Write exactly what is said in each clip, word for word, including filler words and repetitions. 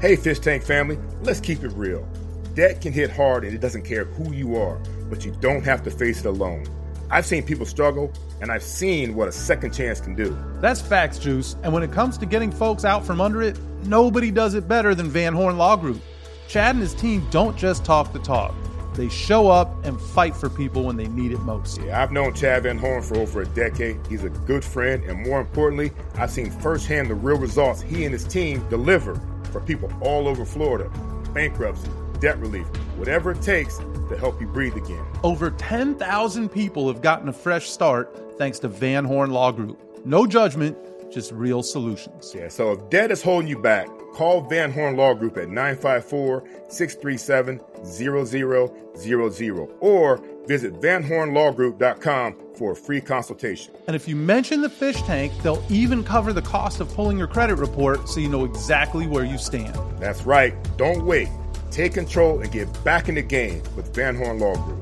Hey, Fish Tank family, let's keep it real. Debt can hit hard and it doesn't care who you are, but you don't have to face it alone. I've seen people struggle, and I've seen what a second chance can do. That's facts, Juice. And when it comes to getting folks out from under it, nobody does it better than Van Horn Law Group. Chad and his team don't just talk the talk. They show up and fight for people when they need it most. Yeah, I've known Chad Van Horn for over a decade. He's a good friend, and more importantly, I've seen firsthand the real results he and his team deliver for people all over Florida. Bankruptcy, debt relief, whatever it takes to help you breathe again. Over ten thousand people have gotten a fresh start thanks to Van Horn Law Group. No judgment, just real solutions. Yeah, so if debt is holding you back, call Van Horn Law Group at nine five four, six three seven, zero zero zero zero or visit van horn law group dot com for a free consultation. And if you mention the Fish Tank, they'll even cover the cost of pulling your credit report so you know exactly where you stand. That's right. Don't wait. Take control and get back in the game with Van Horn Law Group.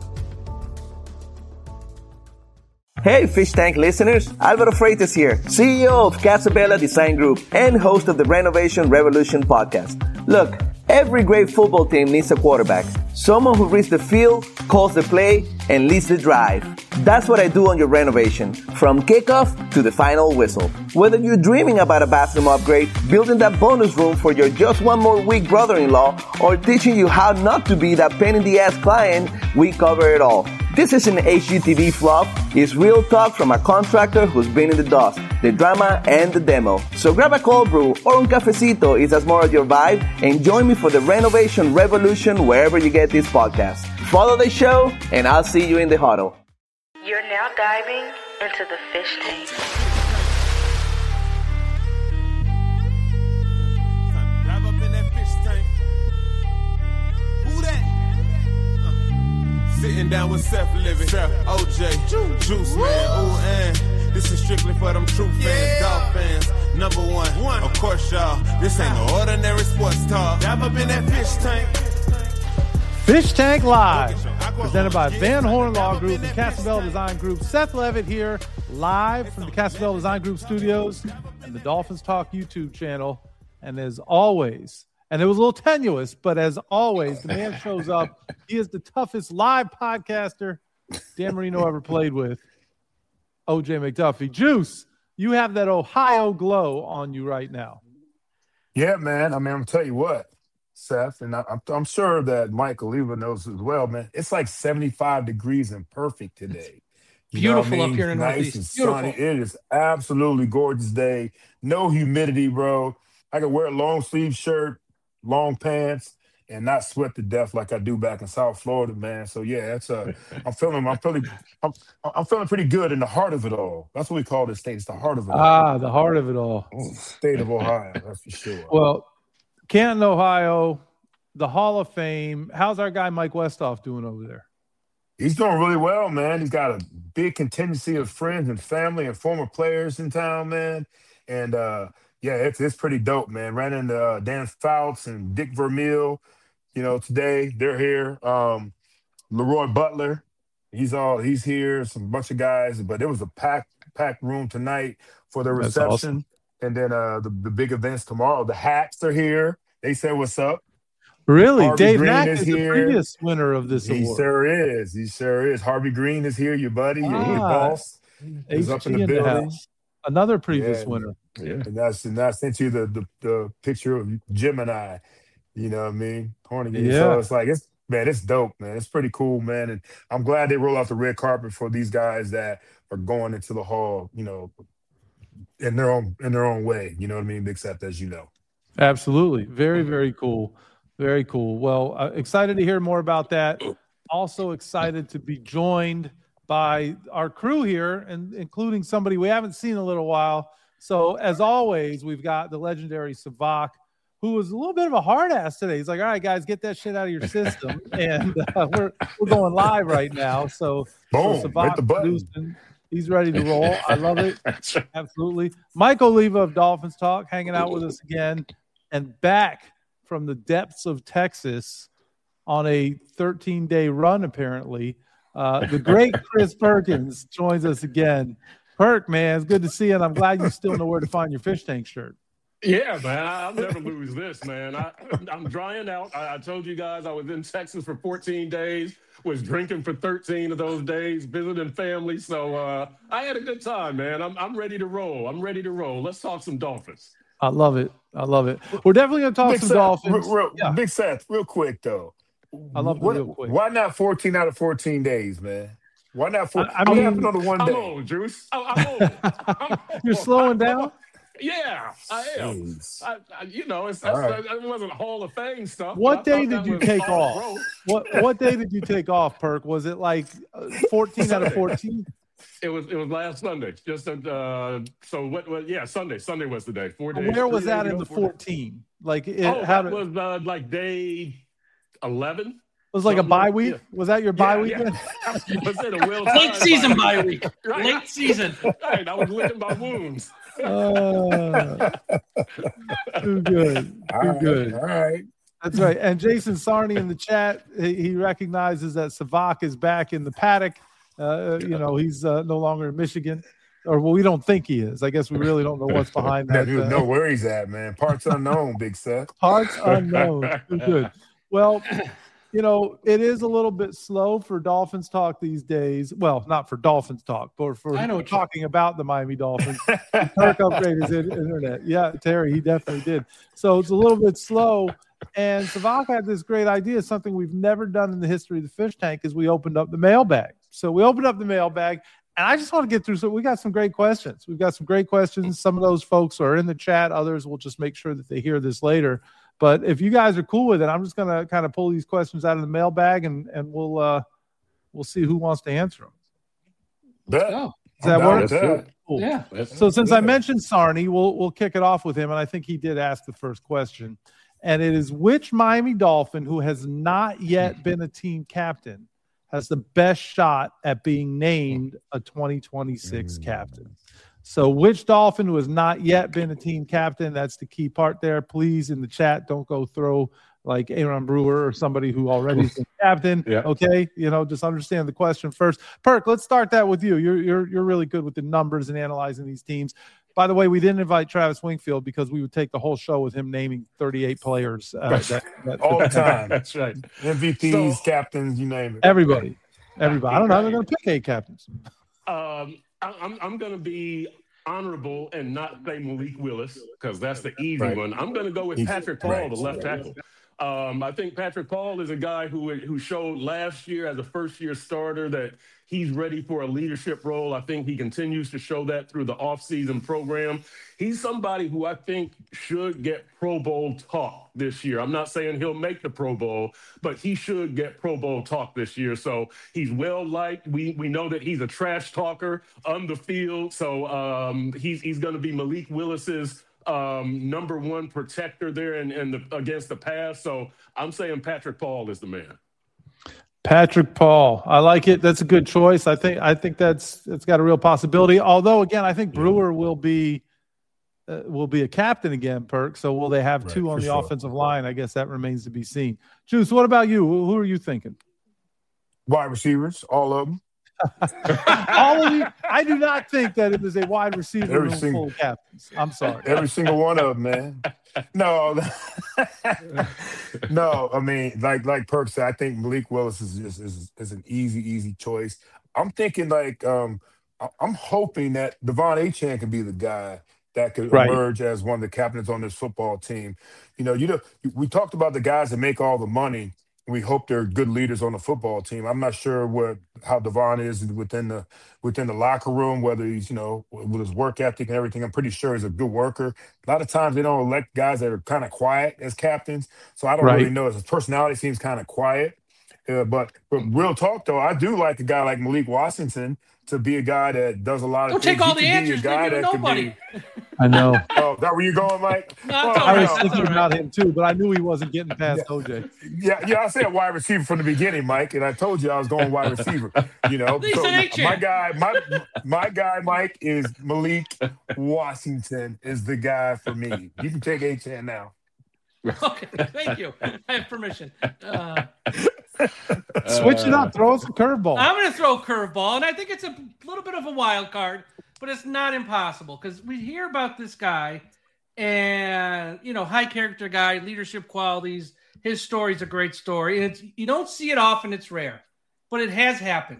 Hey, Fish Tank listeners, Alvaro Freitas here, C E O of Casabella Design Group and host of the Renovation Revolution podcast. Look, every great football team needs a quarterback, someone who reads the field, calls the play, and leads the drive. That's what I do on your renovation, from kickoff to the final whistle. Whether you're dreaming about a bathroom upgrade, building that bonus room for your just one more week brother-in-law, or teaching you how not to be that pain in the ass client, we cover it all. This isn't H G T V fluff, it's real talk from a contractor who's been in the dust, the drama, and the demo. So grab a cold brew or un cafecito if that's more of your vibe, and join me for the Renovation Revolution wherever you get this podcast. Follow the show, and I'll see you in the huddle. You're now diving into the Fish Tank. Dive up in that fish tank. Who that? Uh, sitting down with Seth Living, O J, Juice, Juice Man, ooh, and this is strictly for them true fans, yeah. Golf fans. Number one, one, of course, y'all. This ain't no ordinary sports talk. Dive up in that fish tank. Fish Tank Live, presented by Van Horn Law Group and Casabella Design Group. Seth Levitt here, live from the Casabella Design Group studios and the Dolphins Talk YouTube channel. And as always, and it was a little tenuous, but as always, the man shows up. He is the toughest live podcaster Dan Marino ever played with, O J McDuffie. Juice, you have that Ohio glow on you right now. Yeah, man. I mean, I'm going to tell you what. Seth, and I, I'm, I'm sure that Mike Oliva knows as well, man. It's like seventy-five degrees and perfect today. You Beautiful know what I mean? up here in nice Northeast. And Beautiful. sunny. It is absolutely gorgeous day. No humidity, bro. I can wear a long sleeve shirt, long pants, and not sweat to death like I do back in South Florida, man. So yeah, it's uh, I'm feeling, I'm feeling, I'm, I'm feeling pretty good in the heart of it all. That's what we call this state. It's the heart of it all. Ah, the heart of it all. State of Ohio, that's for sure. Well, Canton, Ohio, the Hall of Fame. How's our guy Mike Westhoff doing over there? He's doing really well, man. He's got a big contingency of friends and family and former players in town, man. And, uh, yeah, it's it's pretty dope, man. Ran into uh, Dan Fouts and Dick Vermeil, you know, today. They're here. Um, Leroy Butler, he's all he's here. Some bunch of guys, but it was a packed packed room tonight for the That's reception. awesome. And then uh, the, the big events tomorrow. The Hats are here. They said, what's up? Really? Harvey Dave Green Mack is is the here. previous winner of this He award. sure is. He sure is. Harvey Green is here, your buddy, your, your Ah, boss. He's up in the H G building. house. Another previous Yeah. winner. Yeah. And that's and I sent you the, the the picture of Gemini. You know what I mean? Hornigan. Yeah. So it's like it's man, it's dope, man. It's pretty cool, man. And I'm glad they roll out the red carpet for these guys that are going into the hall, you know, in their own in their own way. You know what I mean? Except as you know. Absolutely. Very, very cool. Very cool. Well, uh, excited to hear more about that. Also excited to be joined by our crew here, and including somebody we haven't seen in a little while. So, as always, we've got the legendary Savak, who was a little bit of a hard ass today. He's like, all right, guys, get that shit out of your system. and uh, we're we're going live right now. So, Boom, so hit Savak the button. producing. He's ready to roll. I love it. Absolutely. Mike Oliva of Dolphins Talk hanging out with us again, and back from the depths of Texas on a thirteen-day run, apparently. Uh, the great Chris Perkins joins us again. Perk, man, it's good to see you, and I'm glad you still know where to find your fish tank shirt. Yeah, man, I, I'll never lose this, man. I, I'm drying out. I, I told you guys I was in Texas for fourteen days, was drinking for thirteen of those days, visiting family. So uh, I had a good time, man. I'm I'm ready to roll. I'm ready to roll. Let's talk some Dolphins. I love it. I love it. We're definitely going to talk Big some Seth, Dolphins. Real, real, Yeah. Big Seth, real quick though. I love the What, real quick. Why not fourteen out of fourteen days, man? Why not four? I- I what mean, happened on the one I'm day? old, Juice. I, I'm old. I'm old. You're slowing down? Yeah, I am. Jeez. I, I, you know, it's, All that's, right. that wasn't Hall of Fame stuff. What but I day thought did that you was take all off? pro. What what day did you take off, Perk? Was it like uh, fourteen out of fourteen? It was it was last Sunday. Just uh, so what? what yeah, Sunday. Sunday was the day. Four days. Where was three days that in ago, the four days. fourteen? Like it, Oh, how that did, it was uh, like day eleven. was like a something bye like- week? yeah. Was that your bye Yeah, weekend? yeah. Was it a well Late season bye week. Right. Late season. Right, I was licking my wounds. Uh, too good. All Too right, good. all right. That's right. And Jason Sarney in the chat, he, he recognizes that Savak is back in the paddock. Uh, you know, he's uh, no longer in Michigan. Or, well, we don't think he is. I guess we really don't know what's behind No, that. dude, uh, know where he's at, man. Parts unknown, Big Seth. Parts unknown. Too good. Well, you know, it is a little bit slow for Dolphins talk these days. Well, not for Dolphins talk, but for I know what talking about the Miami Dolphins. Kirk upgraded his in- internet. Yeah, Terry, he definitely did. So it's a little bit slow. And Savak had this great idea, something we've never done in the history of the fish tank, is we opened up the mailbag. So we opened up the mailbag, and I just want to get through. So we got some great questions. We've got some great questions. Some of those folks are in the chat. Others will just make sure that they hear this later. But if you guys are cool with it, I'm just going to kind of pull these questions out of the mailbag, and and we'll uh, we'll see who wants to answer them. Bet. Oh, Does that I'm down work? with that. Cool. yeah. So since I mentioned Sarney, we'll we'll kick it off with him, and I think he did ask the first question, and it is: which Miami Dolphin who has not yet been a team captain has the best shot at being named a twenty twenty-six captain? So which Dolphin who has not yet been a team captain? That's the key part there. Please, in the chat, don't go throw like Aaron Brewer or somebody who already is captain. Yeah. Okay, you know, just understand the question first. Perk, let's start that with you. You're you're you're really good with the numbers and analyzing these teams. By the way, we didn't invite Travis Wingfield because we would take the whole show with him naming thirty-eight players. Uh, Right. that, that, All the time. That's right. M V Ps, So- captains, you name it. everybody, everybody. I don't know. They're going to pick eight captains. Um, I, I'm I'm going to be honorable and not say Malik Willis because that's the easy Right. one. I'm going to go with He's- Patrick Paul, right. the left tackle. Um, I think Patrick Paul is a guy who who showed last year as a first year starter that he's ready for a leadership role. I think he continues to show that through the offseason program. He's somebody who I think should get Pro Bowl talk this year. I'm not saying he'll make the Pro Bowl, but he should get Pro Bowl talk this year. So he's well liked. We we know that he's a trash talker on the field. So um, he's he's going to be Malik Willis's um, number one protector there and in, in the against the pass. So I'm saying Patrick Paul is the man. Patrick Paul, I like it. That's a good choice. I think I think that's it's got a real possibility. Although, again, I think Brewer will be uh, will be a captain again, Perk. So will they have Right, two on for the sure. offensive line? I guess that remains to be seen. Juice, what about you? Who, who are you thinking? Wide receivers, all of them. All of you. I do not think that it is a wide receiver Every room single- full of captains. I'm sorry. Every single one of them, man. No, no. I mean, like like Perk said, I think Malik Willis is is, is is an easy, easy choice. I'm thinking like um, I- I'm hoping that Devon Achane can be the guy that could Right. emerge as one of the captains on this football team. You know, you know, we talked about the guys that make all the money. We hope they're good leaders on the football team. I'm not sure what how Devon is within the within the locker room, whether he's, you know, with his work ethic and everything. I'm pretty sure he's a good worker. A lot of times they don't elect guys that are kind of quiet as captains, so I don't Right. really know. His personality seems kind of quiet. Uh, but but real talk though, I do like a guy like Malik Washington to be a guy that does a lot of Don't things. take all He the could be a answers. guy Give that could nobody. be- I know. Oh, is that where you going, Mike? No, it's Oh, all I right. was no. That's thinking all about right. him too, but I knew he wasn't getting past O J. Yeah, yeah, I said wide receiver from the beginning, Mike, and I told you I was going wide receiver. You know, He so said Achane. my guy, my my guy, Mike is Malik Washington is the guy for me. You can take Achane now. Okay, thank you. I have permission. Uh, Switch it up. Throw us a curveball. I'm going to throw a curveball, and I think it's a little bit of a wild card, but it's not impossible because we hear about this guy, and, you know, high character guy, leadership qualities. His story's a great story. And it's, you don't see it often. It's rare, but it has happened.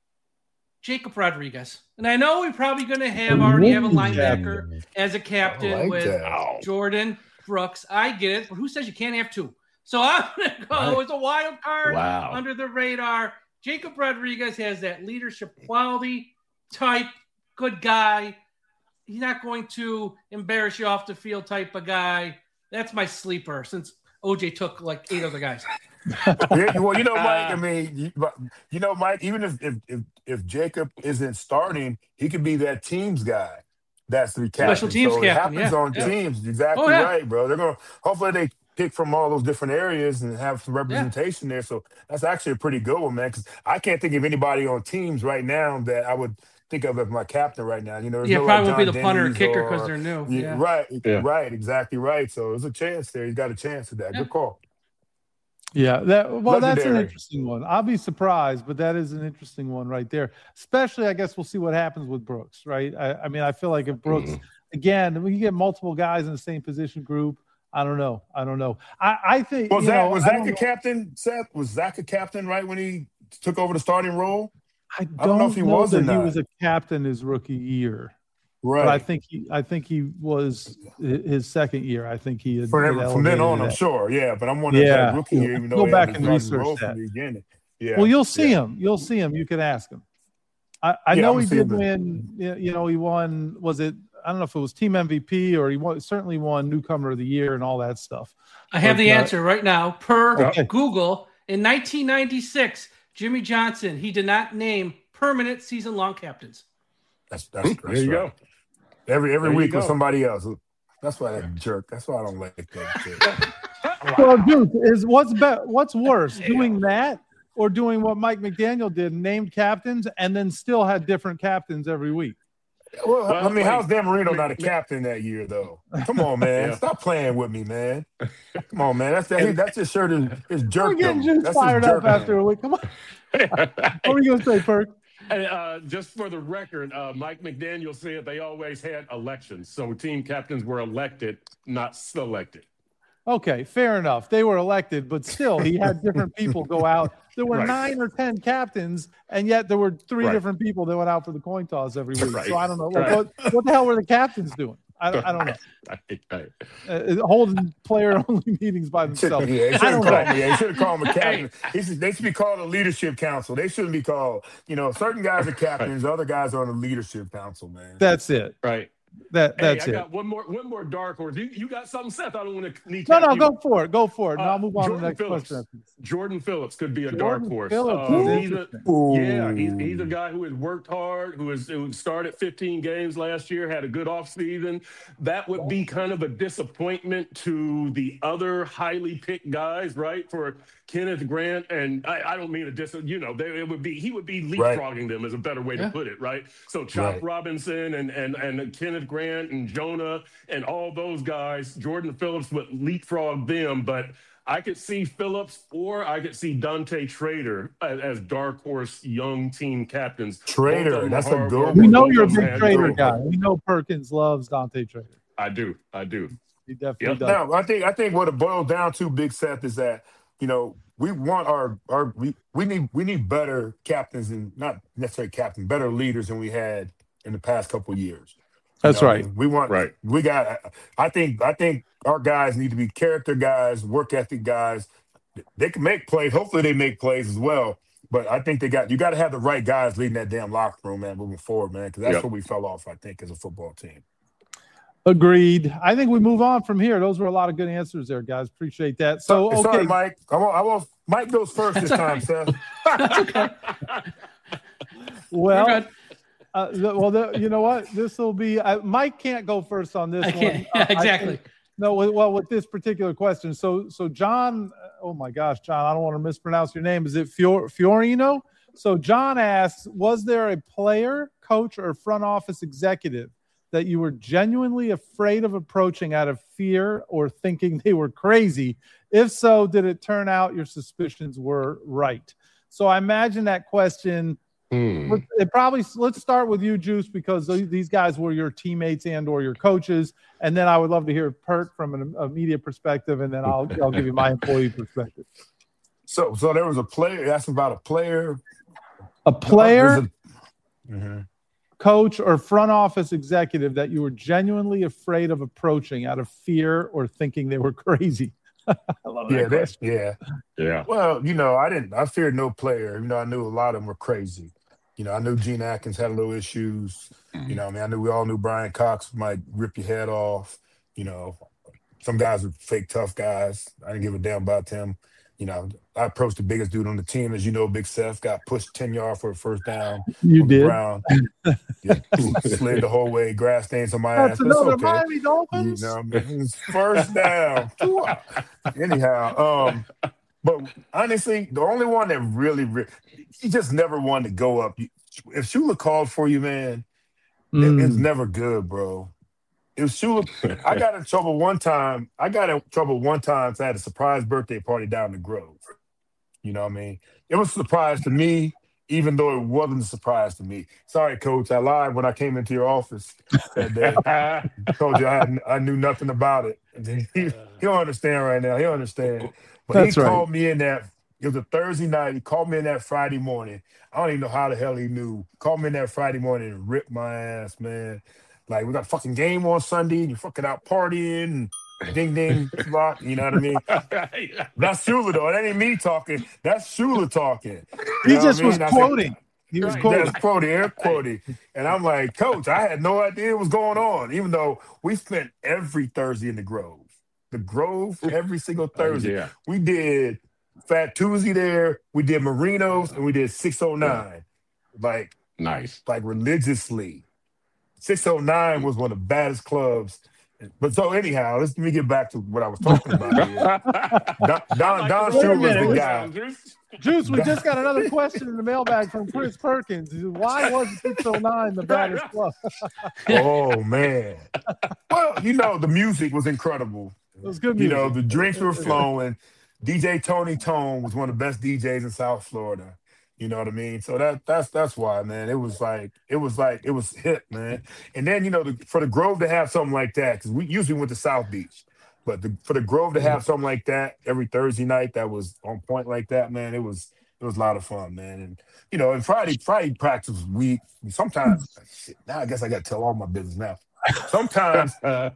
Jacob Rodriguez. And I know we're probably going to have already have a linebacker as a captain like with that. Jordan Brooks. I get it, but who says you can't have two? So I'm going to go Right. as a wild card Wow. under the radar. Jacob Rodriguez has that leadership quality, type, good guy. He's not going to embarrass you off the field type of guy. That's my sleeper since O J took like eight other guys. Yeah, well, you know, Mike. I mean, you, you know, Mike. Even if, if if if Jacob isn't starting, he could be that team's guy. That's the captain. Special teams so captain, it happens yeah. on Yeah. teams. Exactly Oh, yeah. right, bro. They're gonna hopefully they pick from all those different areas and have some representation there. So that's actually a pretty good one, man. Because I can't think of anybody on teams right now that I would think of as my captain right now. You know, there's Yeah, no, probably like, won't be John the punter or Denny's kicker or- because they're new. Yeah, Yeah. Right, Yeah. right, exactly right. So there's a chance there. He's got a chance at that. Yeah. Good call. Yeah, that well, that's an Legendary. interesting one. I'll be surprised, but that is an interesting one right there. Especially, I guess we'll see what happens with Brooks, right? I, I mean, I feel like if Brooks, Mm-hmm. again, we can get multiple guys in the same position group. I don't know. I don't know. I, I think Was you Zach know, was I Zach don't a know- captain? Seth was Zach a captain right when he took over the starting role? I don't, I don't know if he was or that he not. was a captain his rookie year, Right. but I think he, I think he was hi- his second year. I think he had, From, had then- from then elevated on, to I'm that. sure. Yeah, but I'm wondering Yeah. if that rookie year, even though Go he back had and his starting research role that. from the beginning. Yeah. Well, you'll see yeah. him. You'll see him. You could ask him. I, I Yeah, know I'm he gonna see did him. win. y- You know, he won. Was it? I don't know if it was team M V P or he won, certainly won newcomer of the year and all that stuff. I have But, the uh, answer right now. Per Okay. Google, in nineteen ninety-six, Jimmy Johnson, he did not name permanent season-long captains. That's, that's, that's There you right. go. Every every There you week with go. somebody else. That's why that jerk. That's why I don't like that jerk. Well, dude, is what's be, what's worse, doing that or doing what Mike McDaniel did, named captains, and then still had different captains every week? Well, Well, I mean, wait. how's Dan Marino Mc- not a Mc- captain that year, though? Come on, man. Yeah. Stop playing with me, man. Come on, man. That's that, that's just sure to his We're jerk. getting Juice fired up after a week. Come on. What were you going to say, Perk? And, uh, just for the record, uh, Mike McDaniel said they always had elections. So team captains were elected, not selected. Okay, fair enough. They were elected, but still, he had different people go out. There were Right. nine or ten captains, and yet there were three Right. different people that went out for the coin toss every week. Right. So I don't know. Right. What, what the hell were the captains doing? I, don't- I don't know. Right, right. Uh, holding player-only meetings by Yeah, themselves. they I shouldn't don't call know. me. Yeah, they shouldn't call them a captain. He should- They should be called a leadership council. They shouldn't be called. You know, certain guys are captains, other guys are on the leadership council. Man, That's it. Right. That Hey, that's I it. got one more one more dark horse. You, you got something, Seth? I don't want to need No, no, go for it. Go for it. And Uh, I'll move on to Jordan the next Phillips. question. after this. Jordan Phillips could be a Jordan dark horse. Phillips Uh, is he's a, interesting. yeah, he's, he's a guy who has worked hard, who has who started fifteen games last year, had a good offseason. That would be kind of a disappointment to the other highly picked guys, right? For Kenneth Grant, and I, I don't mean a dis, you know, they, it would be he would be leapfrogging them is a better way Yeah. to put it, right? So Chop Right. Robinson and and and Kenneth Grant and Jonah and all those guys, Jordan Phillips would leapfrog them, but I could see Phillips or I could see Dante Trader as, as dark horse young team captains. Trader, Both of them that's are a hard good workers. one. We know Both you're a of them big had Trader good- guy. We know Perkins loves Dante Trader. I do, I do. He definitely Yep. does. Now, I think I think what it boils down to, Big Seth, is that you know we want our our we, we need we need better captains and not necessarily captain, better leaders than we had in the past couple of years. You That's know, right. We want Right. We got. I think I think our guys need to be character guys, work ethic guys. They can make plays. Hopefully, they make plays as well. But I think they got you got to have the right guys leading that damn locker room, man, moving forward, man, because that's Yep. where we fell off, I think, as a football team. Agreed. I think we move on from here. Those were a lot of good answers there, guys. Appreciate that. So, Sorry, okay. Mike. I want, I want Mike goes first this time, Seth. Well, We're good. uh, the- well, the, you know what? This will be uh, Mike can't go first on this I can't. one. Yeah, Uh, I exactly. think- no, with- well, with this particular question. So, so John. Oh my gosh, John! I don't want to mispronounce your name. Is it Fior, Fiorino? So, John asks, was there a player, coach, or front office executive that you were genuinely afraid of approaching out of fear or thinking they were crazy? If so, did it turn out your suspicions were right? So I imagine that question Mm. It probably let's start with you, Juice, because these guys were your teammates and or your coaches, and then I would love to hear Pert from an, a media perspective, and then I'll I'll give you my employee perspective. So, so there was a player. That's about a player, a player, a, mm-hmm. coach, or front office executive that you were genuinely afraid of approaching out of fear or thinking they were crazy. I love that yeah, question. yeah, yeah. Well, you know, I didn't. I feared no player. You know, I knew a lot of them were crazy. You know, I knew Gene Atkins had a little issues. Mm-hmm. You know, I mean, I knew we all knew Brian Cox might rip your head off. You know, some guys were fake tough guys. I didn't give a damn about them. You know, I approached the biggest dude on the team, as you know, Big Seth got pushed ten yards for a first down. You on did. The ground. Yeah, slid the whole way, grass stains on my That's ass. That's another okay. Miami Dolphins. You know, I mean, first down. Anyhow, um, but honestly, the only one that really, really, he just never wanted to go up. If Shula called for you, man, mm. it, it's never good, bro. It was Shula. I got in trouble one time. I got in trouble one time. So I had a surprise birthday party down in the Grove. You know what I mean? It was a surprise to me, even though it wasn't a surprise to me. Sorry, Coach. I lied when I came into your office that day. I told you I, had, I knew nothing about it. He, he don't understand right now. He don't understand. But That's he right. called me in that. It was a Thursday night. He called me in that Friday morning. I don't even know how the hell he knew. Called me in that Friday morning and ripped my ass, man. Like, we got a fucking game on Sunday, and you're fucking out partying, and ding, ding, block, you know what I mean? That's Shula, though. That ain't me talking. That's Shula talking. You he just was I mean? quoting. Said, he was right, quoting. That's quoting, air quoting. And I'm like, Coach, I had no idea what was going on, even though we spent every Thursday in the Grove. The Grove, every single Thursday. Oh, yeah. We did Fat Tuesday there, we did Marinos, and we did six oh nine. Like, nice. Like religiously. six oh nine was one of the baddest clubs. But so anyhow, let's let me get back to what I was talking about here. Don Don, like Don Shula was the guy. Juice, we just got another question in the mailbag from Chris Perkins. Why was six oh nine the baddest club? Oh man. Well, you know, the music was incredible. It was good music. You know, the drinks were flowing. D J Tony Tone was one of the best D Js in South Florida. You know what I mean? So that that's that's why, man. It was like it was like it was hip, man. And then you know, the, for the Grove to have something like that, because we usually went to South Beach, but the, for the Grove to have something like that every Thursday night that was on point like that, man, it was it was a lot of fun, man. And you know, and Friday Friday practice was weak. Sometimes, shit, now I guess I got to tell all my business now. Sometimes.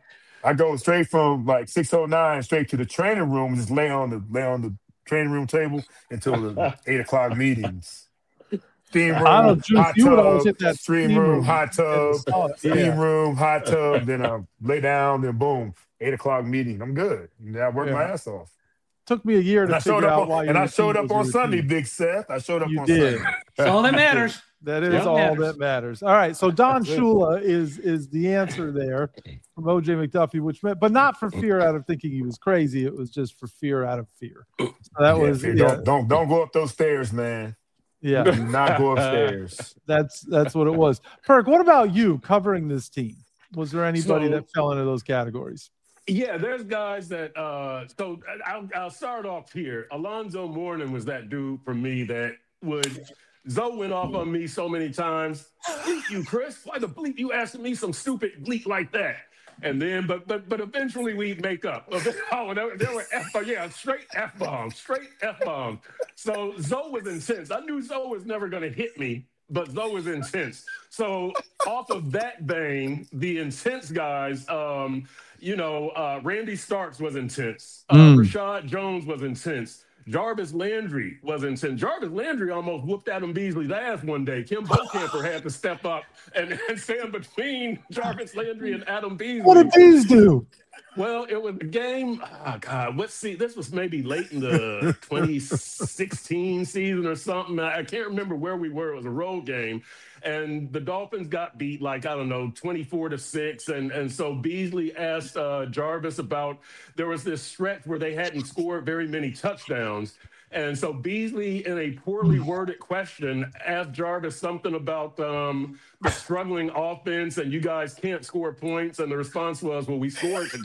I go straight from like six oh nine straight to the training room and just lay on the lay on the training room table until the eight o'clock meetings. Steam room, I don't, hot you would tub, always hit that steam room, room, hot tub, steam yeah. room, hot tub, then I lay down, then boom, eight o'clock meeting. I'm good. And I worked yeah. my ass off. Took me a year and to I showed figure up out on, why you And I showed up on Sunday, team. Big Seth. I showed up you on did. Sunday. That's all that matters. That is That all matters. that matters. All right, so Don Shula is is the answer there from O J McDuffie, which meant, but not for fear out of thinking he was crazy. It was just for fear out of fear. So that yeah, was fear. yeah. Don't, don't don't go up those stairs, man. Yeah, do not go upstairs. That's that's what it was. Perk, what about you covering this team? Was there anybody So, that fell into those categories? Yeah, there's guys that. Uh, so I'll, I'll start off here. Alonzo Mourning was that dude for me that would. Zoe went off on me so many times. Bleep you, Chris. Why the bleep you asking me some stupid bleep like that? And then, but but but eventually we'd make up. Oh, there, there were F, yeah, straight F bombs, straight F bombs. So Zoe was intense. I knew Zoe was never going to hit me, but Zoe was intense. So off of that vein, the intense guys, um, you know, uh, Randy Starks was intense. Uh, Mm. Rashad Jones was intense. Jarvis Landry was intense. Jarvis Landry almost whooped Adam Beasley's ass one day. Kim Bocamper had to step up and, and stand between Jarvis Landry and Adam Beasley. What did these do? Well, it was a game. Oh, God. Let's see. This was maybe late in the twenty sixteen season or something. I can't remember where we were. It was a road game. And the Dolphins got beat like, I don't know, twenty-four to six. And, and so Beasley asked uh, Jarvis about, there was this stretch where they hadn't scored very many touchdowns. And so Beasley, in a poorly worded question, asked Jarvis something about um, the struggling offense and you guys can't score points. And the response was, well, we scored today.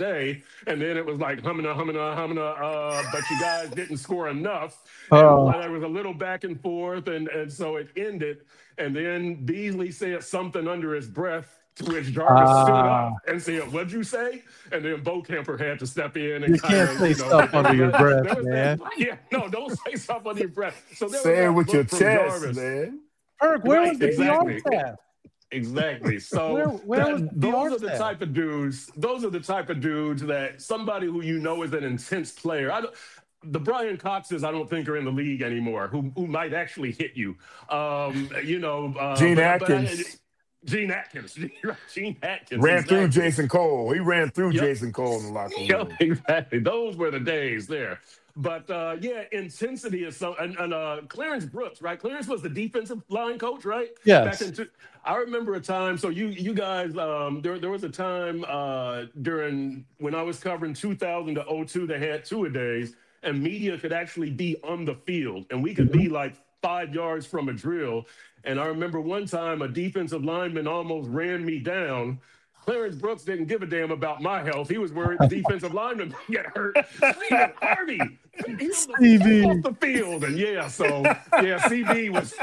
day. And then it was like humming, humming, humming, uh, but you guys didn't score enough. Oh. And there was a little back and forth, and, and so it ended. And then Beasley said something under his breath, to which Jarvis Ah. stood up and said, "What'd you say?" And then Bo Camper had to step in and You kinda, can't say you know, stuff under your breath, there was man. that- yeah, no, don't say stuff under your breath. So there Say it was with that your look from chest, Jarvis. man. Perk, where Right, was the exactly. P R staff? Exactly. So Where- where that- was the P R those are the staff? type of dudes. Those are the type of dudes that somebody who you know is an intense player. I don't, the Brian Coxes, I don't think are in the league anymore. Who who might actually hit you. Um, you know, uh, Gene but- but I- Atkins. Gene Atkins. Gene Atkins Ran through exactly. Jason Cole. He ran through Yep. Jason Cole in the locker room. Yep, exactly. Those were the days there. But uh, yeah, intensity is so. And, and uh, Clarence Brooks, right? Clarence was the defensive line coach, right? Yes. Back in two, I remember a time. So you you guys, um, there there was a time uh, during when I was covering two thousand to oh two. They had two a days, and media could actually be on the field, and we could be like five yards from a drill. And I remember one time a defensive lineman almost ran me down. Clarence Brooks didn't give a damn about my health. He was worried the defensive lineman might get hurt. Stephen Harvey, he's C B. off the field. And yeah, so yeah, C B was,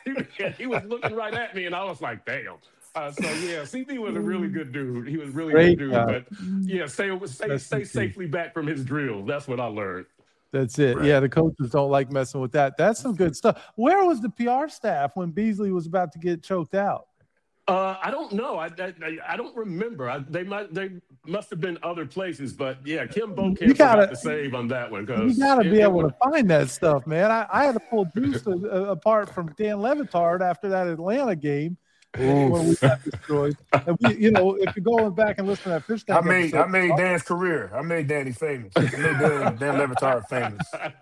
he was looking right at me, and I was like, damn. Uh, so yeah, C B was a really good dude. He was a really Great good dude. guy. But yeah, stay stay, That's stay the key. safely back from his drills. That's what I learned. That's it. Right. Yeah, the coaches don't like messing with that. That's some good stuff. Where was the P R staff when Beasley was about to get choked out? Uh, I don't know. I I, I don't remember. I, they might they must have been other places, but yeah, Kim Bokamp gotta- got the save on that one You because got to be able to find that stuff, man. I, I had to pull Juice a, a, apart from Dan Levitard after that Atlanta game when we got destroyed. And we, you know, if you're going back and listen to that fish I tank made I episode, made Dan's career. I made Danny famous. I made Dan, Dan Levitard famous.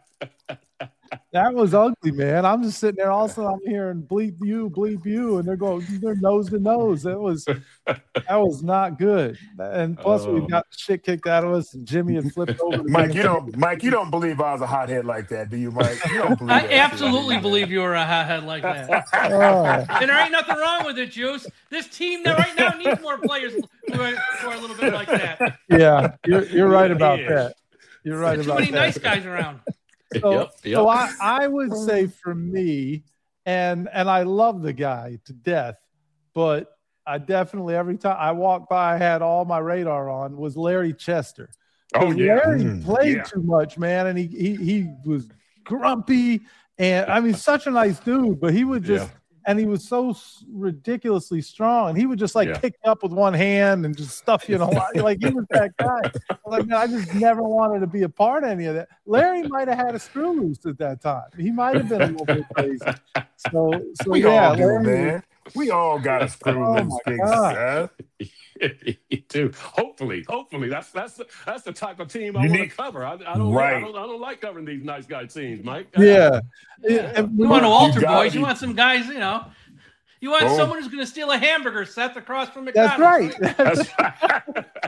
that was ugly, man. I'm just sitting there, all of a sudden I'm hearing bleep you, bleep you, and they're going, they're nose to nose. That was that was not good. And plus, we Oh. got the shit kicked out of us, and Jimmy had flipped over. the Mike, damn you don't Mike, you don't believe I was a hothead like that, do you, Mike? You don't believe I that absolutely shit. believe you were a hothead like that. Oh. And there ain't nothing wrong with it, Juice. This team now right now needs more players who are, who are a little bit like that. Yeah, you're, you're right about Yeah. that. You're right There's too about many that. nice guys around. So, Yep, yep. so I, I would say for me, and and I love the guy to death, but I definitely every time I walked by, I had all my radar on was Larry Chester. Oh, yeah. Larry Mm, played yeah. too much, man, and he he he was grumpy, and I mean, such a nice dude, but he would just. Yeah. And he was so s- ridiculously strong. And he would just like Yeah. pick you up with one hand and just stuff you in a lot. Like he was that guy. I'm like, man, I just never wanted to be a part of any of that. Larry might have had a screw loose at that time. He might have been a little bit crazy. So, so We yeah, all do, Larry, man. We all got a screw Oh, loose, my big God. Seth. too. Hopefully, hopefully that's that's the, that's the type of team I You want need- to cover. I, I don't I Right. don't I don't like covering these nice guy teams, Mike. Yeah. Yeah. And You when want we- to altar gotta boys. You be- want some guys, you know. You want Oh. someone who's going to steal a hamburger set across from McDonald's. That's right. That's right.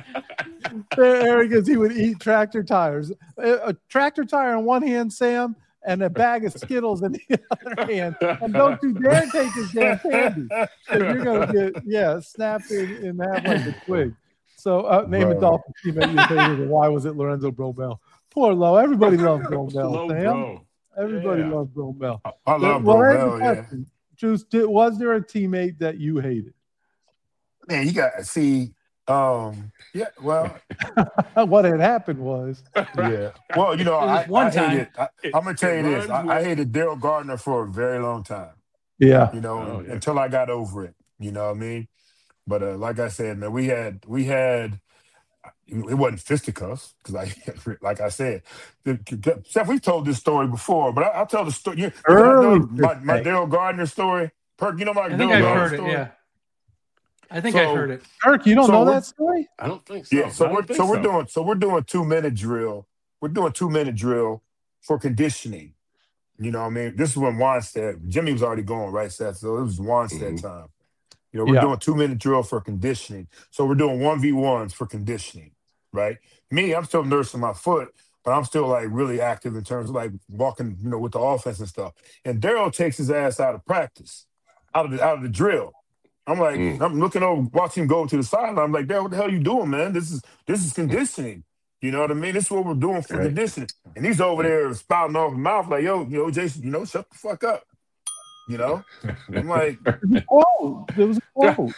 Eric is he would eat tractor tires. A, a tractor tire in one hand, Sam, and a bag of Skittles in the other hand. And don't you dare take his damn candy. 'Cause you're gonna get yeah, snapped in, in half like a twig. So uh, name a Bro. Dolphin teammate you hated, and why was it Lorenzo Bromell? Poor Low. Everybody loves Bromell, Slow Sam. bro. Everybody Yeah. loves Bromell. I love Well, here's the Bromell, yeah. question. Juice, did, was there a teammate that you hated? Man, you got to see. Um, yeah, well, What had happened was yeah. Well, you know, It was I, one I time. hated. I, It- I'm gonna tell you it this. I, rhymes I with- hated Daryl Gardner for a very long time. yeah. You know, Oh, yeah. until I got over it. You know what I mean? But uh, like I said, man, we had we had. It wasn't fisticuffs because I, like I said, the, Seth, we've told this story before, but I, I'll tell the story. You, you Early know my, my fist Daryl Gardner story. Perk, you know my I think Daryl I've Gardner heard it. story. Yeah. I think So- I've heard it. Kirk, you don't So know we're- that story? I don't think so. Yeah, so I don't we're think so we're doing so we're doing two minute drill. We're doing two minute drill for conditioning. You know what I mean? This is when Wanstead, Jimmy was already going, right, Seth? So it was Wanstead Mhm. time. You know, we're Yeah. doing two minute drill for conditioning. So we're doing one v ones for conditioning, right? Me, I'm still nursing my foot, but I'm still like really active in terms of like walking, you know, with the offense and stuff. And Daryl takes his ass out of practice, out of the out of the drill, I'm like, Mm. I'm looking over, watching him go to the sideline. I'm like, Dad, what the hell are you doing, man? This is this is conditioning. You know what I mean? This is what we're doing for Right. conditioning. And he's over there spouting off his mouth like, yo, yo, Jason, you know, shut the fuck up. You know? I'm like, Oh, there was a quote.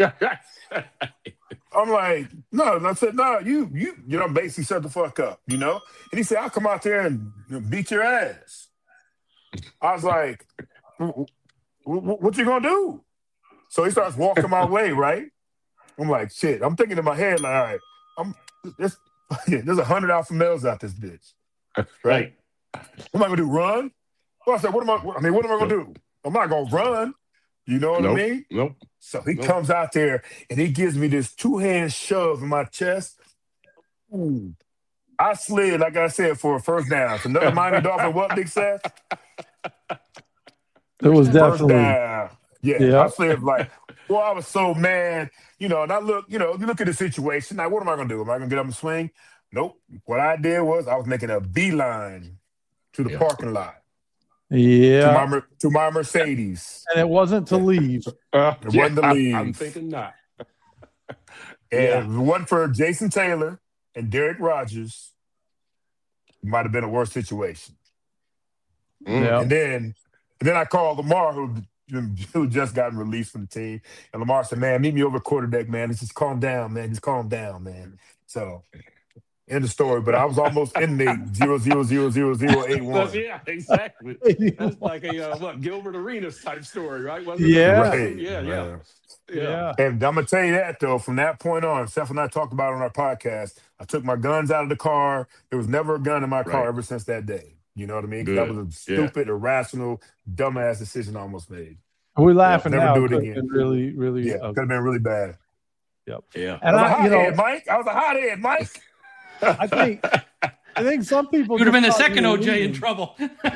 I'm like, no. And I said, no, you, you, you know, basically shut the fuck up, you know? And he said, I'll come out there and you know, beat your ass. I was like, "Wh- wh- wh- what you gonna do? So he starts walking my way, right? I'm like, shit. I'm thinking in my head, like, all right, I'm there's, there's a hundred alpha males out this bitch. Right. What am I gonna do? Run? Well, I said, what am I? I mean, what am I gonna do? I'm not gonna run. You know what Nope. I mean? Nope. So he Nope. comes out there and he gives me this two hand shove in my chest. Ooh. I slid, like I said, for a first down. So another Miami Dolphin, what, Big Seth? It was First definitely. down. Yeah, Yeah. I slid like, well, I was so mad. You know, and I look, you know, you look at the situation. Now, what am I going to do? Am I going to get up and swing? Nope. What I did was I was making a beeline to the Yeah. parking lot, to Yeah. my, Mer- to my Mercedes. And it wasn't to leave. Uh, It wasn't to yeah, leave. I'm thinking not. And Yeah. if it wasn't for Jason Taylor and Derek Rogers, it might have been a worse situation. Mm. Yeah. And then and then I called Lamar, who, who just gotten released from the team. And Lamar said, man, meet me over at quarterdeck, man. Just calm down, man. Just calm down, man. So, end of story. But I was almost in the zero zero zero zero zero eight one. That's- yeah, exactly. That's like a uh, what Gilbert Arenas type story, right? Wasn't Yeah. it? Right. Yeah, yeah, Man. yeah. Yeah. And I'm going to tell you that, though, from that point on, Seth and I talked about it on our podcast, I took my guns out of the car. There was never a gun in my car Right. ever since that day. You know what I mean? 'Cause that Good. was a Yeah. stupid, irrational, dumbass decision I almost made. We're laughing Never now. do it Could have again. been really, really. Yeah, ugly. could have been really bad. Yeah. I And was a I, you know, hothead, Mike. I was a hothead, Mike. I think, I think some people You would have been the just thought second you were O J in leaving. trouble.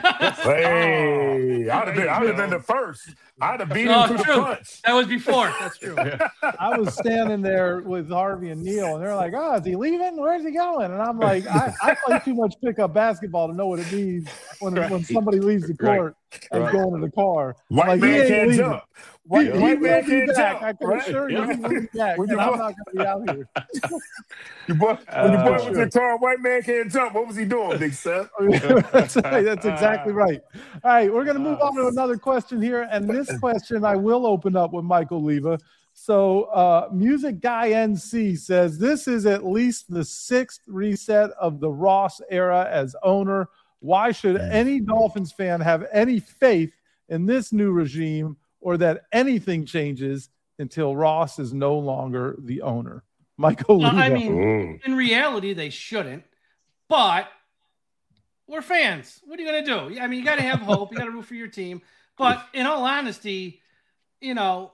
Hey, I'd have been, I'd have been the first. I'd have beat him Oh, to the true. punch. That was before. That's true. I was standing there with Harvey and Neil, and they're like, "Oh, is he leaving? Where's he going?" And I'm like, "I, I play too much pickup basketball to know what it means when when Right. somebody leaves the Right. court and Right. going to the car." I'm White like, he man ain't can't leaving. jump. White, Yeah. he White will man be can't back. jump, I can right? assure you, Yeah. he will be back, When and you I'm boy- not going to be out here. Your boy, when your Uh, boy was sure. in car, white man can't jump. What was he doing, Big Seth? that's, right. That's exactly right. All right, we're going to move on to another question here, and this question I will open up with Michael Leva. So, uh, Music Guy N C says this is at least the sixth reset of the Ross era as owner. Why should any Dolphins fan have any faith in this new regime, or that anything changes until Ross is no longer the owner? Michael Well, Leva. I mean, Mm. in reality, they shouldn't. But we're fans. What are you going to do? I mean, you got to have hope. You got to root for your team. But in all honesty, you know,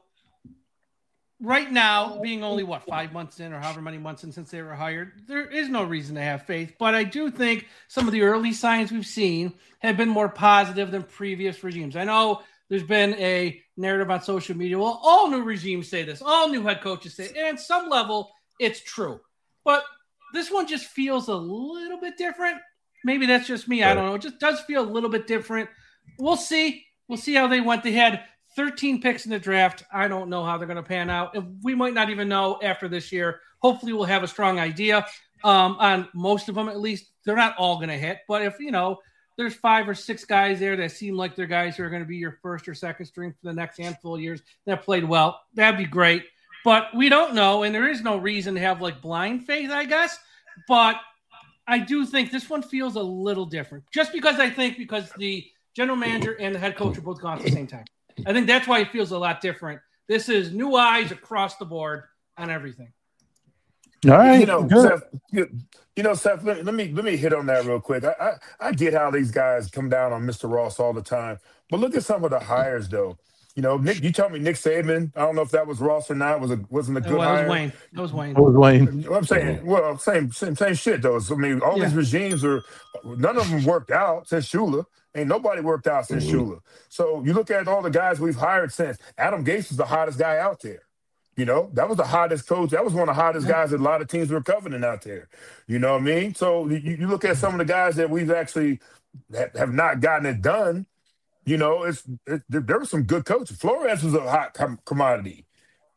right now, being only, what, five months in or however many months in since they were hired, there is no reason to have faith. But I do think some of the early signs we've seen have been more positive than previous regimes. I know there's been a narrative on social media. Well, all new regimes say this. All new head coaches say it. And at some level, it's true. But this one just feels a little bit different. Maybe that's just me. I don't know. It just does feel a little bit different. We'll see. We'll see how they went. They had thirteen picks in the draft. I don't know how they're going to pan out. We might not even know after this year. Hopefully we'll have a strong idea um, on most of them at least. They're not all going to hit. But if, you know, there's five or six guys there that seem like they're guys who are going to be your first or second string for the next handful of years that played well, that'd be great. But we don't know, and there is no reason to have, like, blind faith, I guess. But I do think this one feels a little different. Just because I think because the general manager and the head coach are both gone at the same time. I think that's why it feels a lot different. This is new eyes across the board on everything. All right, You know, good. Seth, you, you know, Seth. Let, let me let me hit on that real quick. I, I I get how these guys come down on Mister Ross all the time, but look at some of the hires though. You know, Nick. You told me Nick Saban. I don't know if that was Ross or not. Was a wasn't a That good was hire. Wayne. That was Wayne. That was Wayne. What I'm saying, well, same same same shit though. So, I mean, all these Yeah. regimes are none of them worked out since Shula. Ain't nobody worked out since Shula. So you look at all the guys we've hired since. Adam Gase was the hottest guy out there. You know, that was the hottest coach. That was one of the hottest guys that a lot of teams were coveting out there. You know what I mean? So you, you look at some of the guys that we've actually have, have not gotten it done. You know, it's it, there, there were some good coaches. Flores was a hot com- commodity.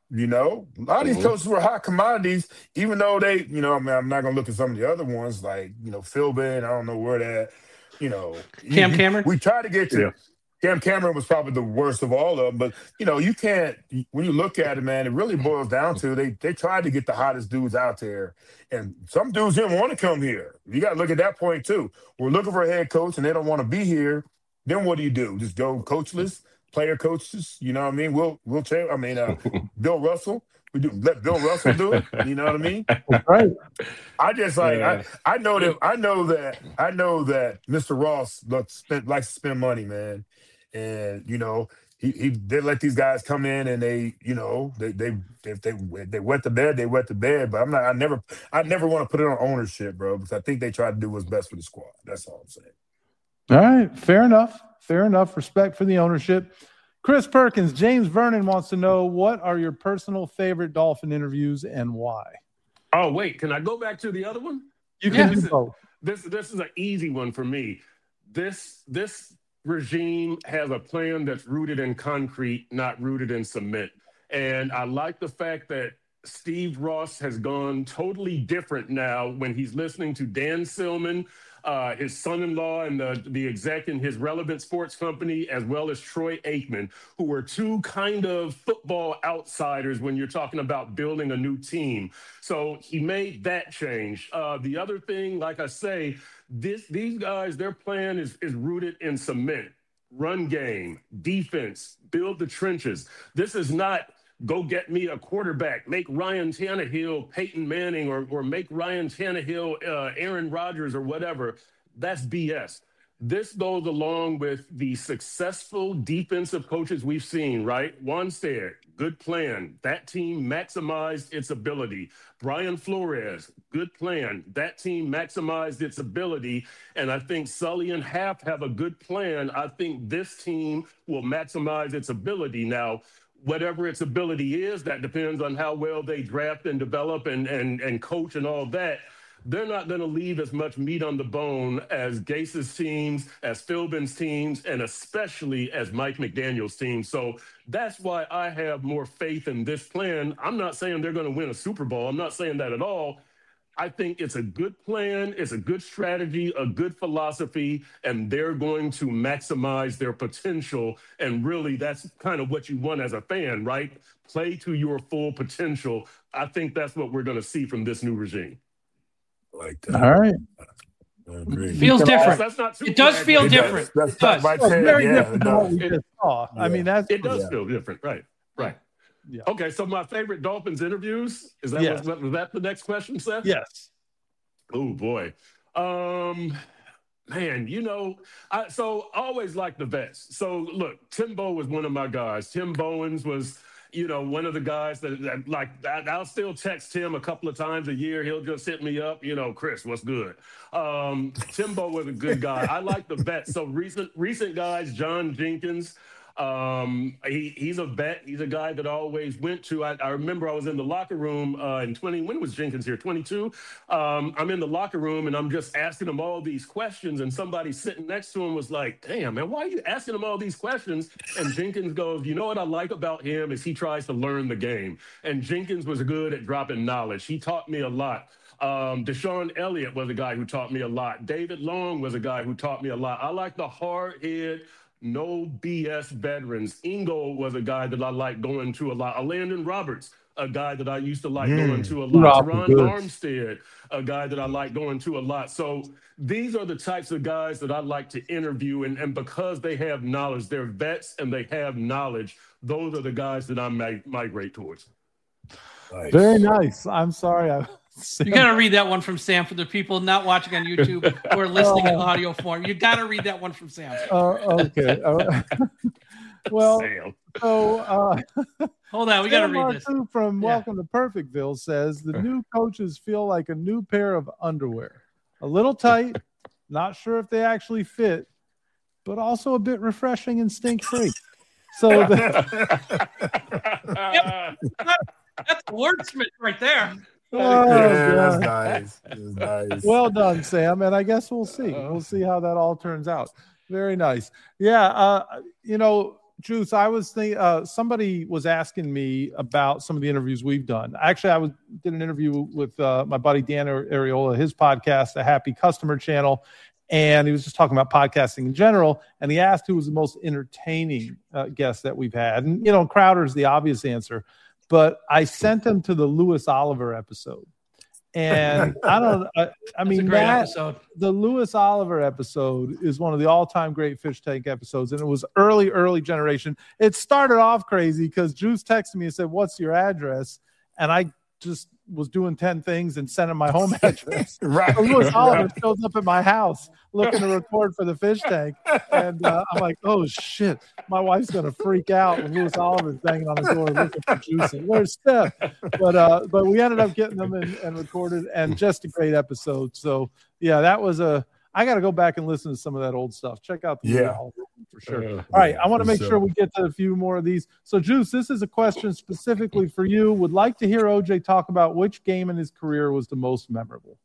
You know, a lot of these coaches were hot commodities, even though they, you know, I mean, I'm not going to look at some of the other ones like, you know, Philbin. I don't know where that, you know. Cam you, Cameron? We tried to get to Yeah. Cam Cameron was probably the worst of all of them. But, you know, you can't, when you look at it, man, it really boils down to they they tried to get the hottest dudes out there. And some dudes didn't want to come here. You got to look at that point, too. We're looking for a head coach and they don't want to be here. Then what do you do? Just go coachless? Player coaches, you know what I mean? We'll we'll change. I mean, uh, Bill Russell. We do let Bill Russell do it. You know what I mean? Right. I just like Yeah. I, I know that I know that I know that Mister Ross look, spend, likes to spend money, man, and you know he, he they let these guys come in and they you know they they if they they wet the bed they wet the bed. But I'm not. I never I never want to put it on ownership, bro, because I think they try to do what's best for the squad. That's all I'm saying. All right. Fair enough. Fair enough. Respect for the ownership. Chris Perkins, James Vernon wants to know, what are your personal favorite Dolphin interviews and why? Oh, wait, can I go back to the other one? You Yeah, can do this is- both. This this is an easy one for me. This this regime has a plan that's rooted in concrete, not rooted in cement. And I like the fact that Steve Ross has gone totally different now when he's listening to Dan Silman, uh, his son-in-law and the, the exec in his Relevant Sports Company, as well as Troy Aikman, who were two kind of football outsiders when you're talking about building a new team. So he made that change. Uh, the other thing, like I say, this these guys, their plan is, is rooted in cement, run game, defense, build the trenches. This is not go get me a quarterback, make Ryan Tannehill Peyton Manning, or, or make Ryan Tannehill uh, Aaron Rodgers or whatever. That's B S. This goes along with the successful defensive coaches we've seen, right? Wanstead, good plan. That team maximized its ability. Brian Flores, good plan. That team maximized its ability. And I think Sully and Half have a good plan. I think this team will maximize its ability. Now, whatever its ability is, that depends on how well they draft and develop and and, and coach and all that. They're not going to leave as much meat on the bone as Gase's teams, as Philbin's teams, and especially as Mike McDaniel's team. So that's why I have more faith in this plan. I'm not saying they're going to win a Super Bowl. I'm not saying that at all. I think it's a good plan. It's a good strategy, a good philosophy, and they're going to maximize their potential. And really, that's kind of what you want as a fan, right? Play to your full potential. I think that's what we're going to see from this new regime. Like that. All right. I agree. Feels different. That's not too It does bad. feel It different. does. That's It does. right Oh, there. very Yeah, different it than what does. we just saw. I Yeah. mean, that's It does Yeah. feel different, right? Right. Yeah. Okay, so my favorite Dolphins interviews, is that Yes. was, was that the next question, Seth? yes. Oh boy. Um man, you know, I so I always like the vets. So look, Timbo was one of my guys. Tim Bowens was, you know, one of the guys that, that like I, I'll still text him a couple of times a year. He'll just hit me up, you know, Chris, what's good? Um, Timbo was a good guy. I like the vets. So recent recent guys, John Jenkins. Um, he, he's a vet. He's a guy that I always went to. I, I remember I was in the locker room uh, in twenty. When was Jenkins here? twenty-two. Um, I'm in the locker room and I'm just asking him all these questions. And somebody sitting next to him was like, "Damn, man, why are you asking him all these questions?" And Jenkins goes, "You know what I like about him is he tries to learn the game." And Jenkins was good at dropping knowledge. He taught me a lot. Um, Deshaun Elliott was a guy who taught me a lot. David Long was a guy who taught me a lot. I like the hard head, no B S veterans. Ingold was a guy that I like going to a lot. Landon Roberts, a guy that I used to like Mm. going to a lot. Rob Teron good. Armstead, a guy that I like going to a lot. So these are the types of guys that I like to interview. And, and because they have knowledge, they're vets and they have knowledge, those are the guys that I mig- migrate towards. Nice. Very nice. I'm sorry. I, You got to read that one from Sam for the people not watching on YouTube who are listening in audio form. You got to read that one from Sam. uh, okay. Uh, well, Sam. so uh, Hold on, we got to Sam read this. Martu from Yeah. Welcome to Perfectville says the new coaches feel like a new pair of underwear. A little tight, not sure if they actually fit, but also a bit refreshing and stink free. So the, Yep. That's a wordsmith right there. oh, Yeah, that's God. nice. That's nice. Well done, Sam. And I guess we'll see. We'll see how that all turns out. Very nice. Yeah. Uh, you know, Juice, I was thinking, uh, somebody was asking me about some of the interviews we've done. Actually, I was did an interview with uh, my buddy Dan Ariola, his podcast, the Happy Customer Channel, and he was just talking about podcasting in general. And he asked who was the most entertaining uh, guest that we've had. And, you know, Crowder's the obvious answer. But I sent him to the Lewis Oliver episode. And I don't, I, I mean, that, the Lewis Oliver episode is one of the all-time great Fish Tank episodes. And it was early, early generation. It started off crazy because Juice texted me and said, "What's your address?" And I just was doing ten things and sent him my home address. Right. So Lewis Oliver Right. shows up at my house looking to record for the Fish Tank. And uh, I'm like, oh, shit. My wife's going to freak out when Lewis Oliver's banging on the door looking for Juice. And where's Steph? But uh, but we ended up getting them and, and recorded, and just a great episode. So, yeah, that was a – I got to go back and listen to some of that old stuff. Check out the Yeah. Oliver one for sure. Yeah. All right, I want to For make sure. sure we get to a few more of these. So, Juice, this is a question specifically for you. Would like to hear O J talk about which game in his career was the most memorable.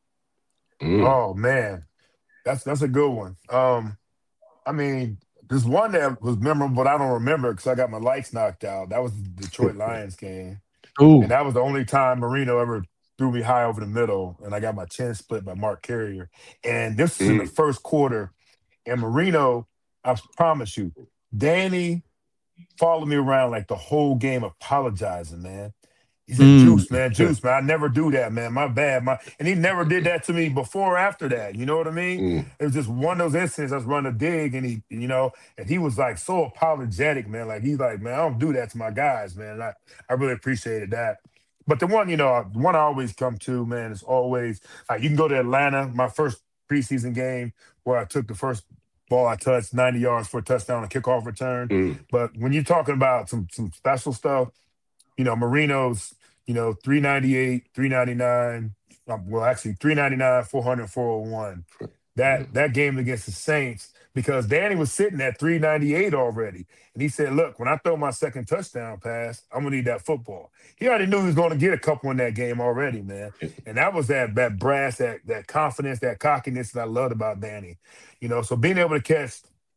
Oh man, that's that's a good one. Um, I mean, there's one that was memorable, but I don't remember because I got my lights knocked out. That was the Detroit Lions game, Ooh. and that was the only time Marino ever threw me high over the middle, and I got my chin split by Mark Carrier. And this is in the first quarter, and Marino, I promise you, Danny followed me around like the whole game, apologizing, man. He said, Mm. "Juice, man, Juice, man, I never do that, man. My bad, my." And he never did that to me before or after that. You know what I mean? It was just one of those instances. I was running a dig, and he, you know, and he was like so apologetic, man. Like he's like, "Man, I don't do that to my guys, man." And I, I really appreciated that. But the one, you know, the one I always come to, man, is always like you can go to Atlanta, my first preseason game where I took the first ball I touched ninety yards for a touchdown, a kickoff return. But when you're talking about some some special stuff, you know, Marino's, you know, three ninety-eight, three ninety-nine, um, well, actually three ninety-nine, four hundred, four oh one. That that game against the Saints, because Danny was sitting at three ninety-eight already. And he said, "Look, when I throw my second touchdown pass, I'm going to need that football." He already knew he was going to get a couple in that game already, man. And that was that that brass, that that confidence, that cockiness that I loved about Danny. You know, so being able to catch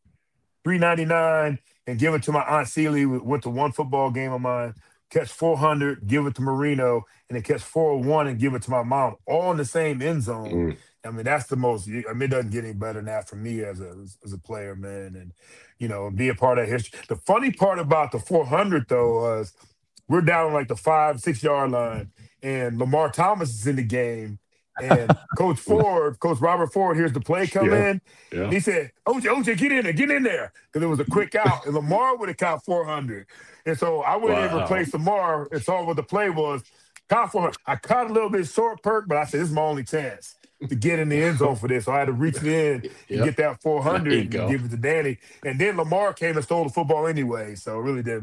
three ninety-nine and give it to my Aunt Celie, went to one football game of mine, catch four hundred, give it to Marino, and then catch four oh one and give it to my mom, all in the same end zone. Mm. I mean, that's the most, I mean, it doesn't get any better than that for me as a as a player, man. And, you know, be a part of that history. The funny part about the four hundred, though, was we're down like the five, six yard line, and Lamar Thomas is in the game. And Coach Ford, Coach Robert Ford, here's the play come Yeah. in. Yeah. And he said, O J, O J, get in there, get in there. Because it was a quick out. And Lamar would have caught four hundred. And so I went in and Wow. replaced Lamar and saw what the play was. Caught four hundred. I caught a little bit short perk, but I said, this is my only chance to get in the end zone for this. So I had to reach it in and Yep. get that four hundred There you and go. give it to Danny. And then Lamar came and stole the football anyway. So it really didn't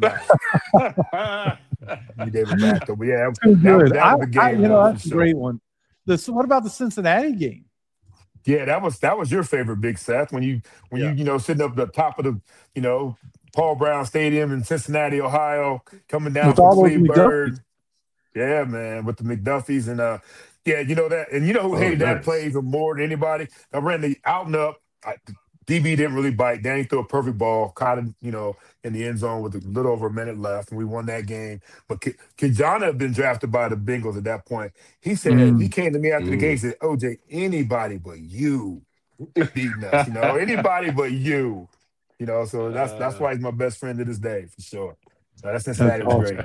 matter. He gave it back, though. But yeah, that, Too that was, good. that was the I- I- game. you know, man, that's for a sure. great one. This, what about the Cincinnati game? Yeah, that was that was your favorite, Big Seth, when you when Yeah. you you know sitting up at the top of the you know Paul Brown Stadium in Cincinnati, Ohio, coming down With from all those Cleveland. Yeah, man, with the McDuffies and uh, yeah, you know that, and you know who Oh, hated that nice. play even more than anybody. I ran the out and up. I, D B didn't really bite. Danny threw a perfect ball, caught it, you know, in the end zone with a little over a minute left, and we won that game. But K- Kijana had been drafted by the Bengals at that point. He said Mm. he came to me after the Mm. game. He said, "O J, anybody but you beating us, you know, anybody but you, you know." So that's that's why he's my best friend to this day for sure. So that Cincinnati was awesome. great.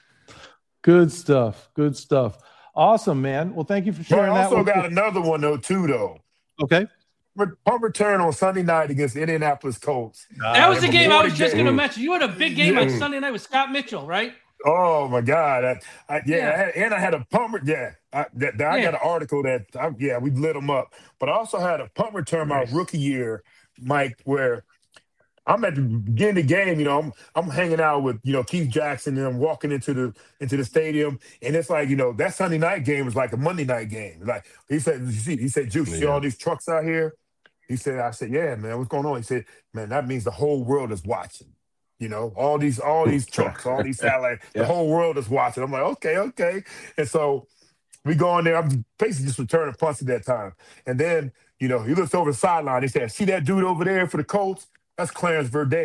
Good stuff. Good stuff. Awesome, man. Well, thank you for But I sharing that. also with got us. another one though too though. Okay. Punt return on Sunday night against the Indianapolis Colts. That was the And game before I was the just game- going to mention. You had a big game on Yeah. Sunday night with Scott Mitchell, right? Oh my God! I, I, yeah, Yeah. I had, and I had a punt. Re- yeah, I, that, that- I Yeah. got an article that. I, yeah, we lit them up. But I also had a punt return my rookie year, Mike, where I'm at the beginning of the game. You know, I'm I'm hanging out with you know Keith Jackson, and I'm walking into the into the stadium, and it's like you know that Sunday night game was like a Monday night game. Like he said, you see, he said, "Juice, you see Yeah. all these trucks out here?" He said, "I said, yeah, man, what's going on?" He said, "Man, that means the whole world is watching." You know, all these, all these trucks, all these satellites, Yeah. the whole world is watching. I'm like, okay, okay. And so we go in there. I'm basically just returning punts at that time. And then, you know, he looks over the sideline. He said, "See that dude over there for the Colts? That's Clarence Verdun."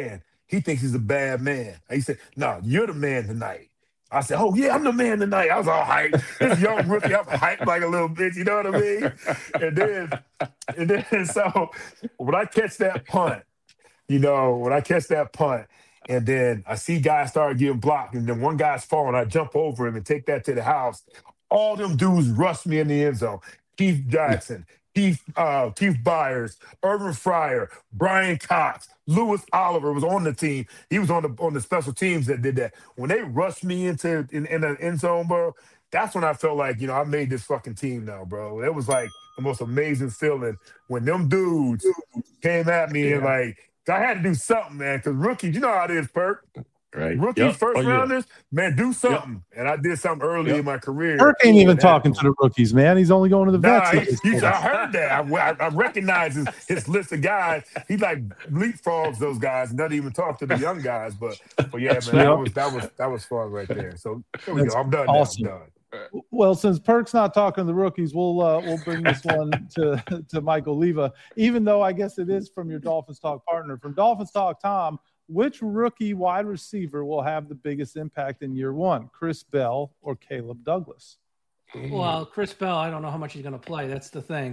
he thinks he's a bad man. And he said, no, you're the man tonight. I said, oh, yeah, I'm the man tonight. I was all hyped. This young rookie, I'm hyped like a little bitch, you know what I mean? And then, and then so when I catch that punt, you know, when I catch that punt, and then I see guys start getting blocked, and then one guy's falling, I jump over him and take that to the house. All them dudes rush me in the end zone. Keith Jackson, Keith, uh, Keith Byers, Irvin Fryer, Brian Cox, Lewis Oliver was on the team. He was on the on the special teams that did that. When they rushed me into in, in the end zone, bro, that's when I felt like, you know, I made this fucking team now, bro. It was like the most amazing feeling when them dudes came at me, yeah. and like, I had to do something, man, because rookies, you know how it is, Perk. Right. Rookies, yep. first oh, yeah. rounders, man, do something. Yep. And I did something early yep. in my career. Perk ain't even talking to the rookies, man. He's only going to the nah, vets. He, he, I heard that. I, I, I recognize his, his list of guys. He like leapfrogs those guys and doesn't even talk to the young guys. But, but yeah, man, that was that was that was fun right there. So there we That's go. I'm done awesome. now. I'm done. Well, since Perk's not talking to the rookies, we'll uh, we'll bring this one to to Mike Oliva. Even though I guess it is from your Dolphins Talk partner, from Dolphins Talk, Tom. Which rookie wide receiver will have the biggest impact in year one, Chris Bell or Caleb Douglas? Well, Chris Bell, I don't know how much he's going to play. That's the thing.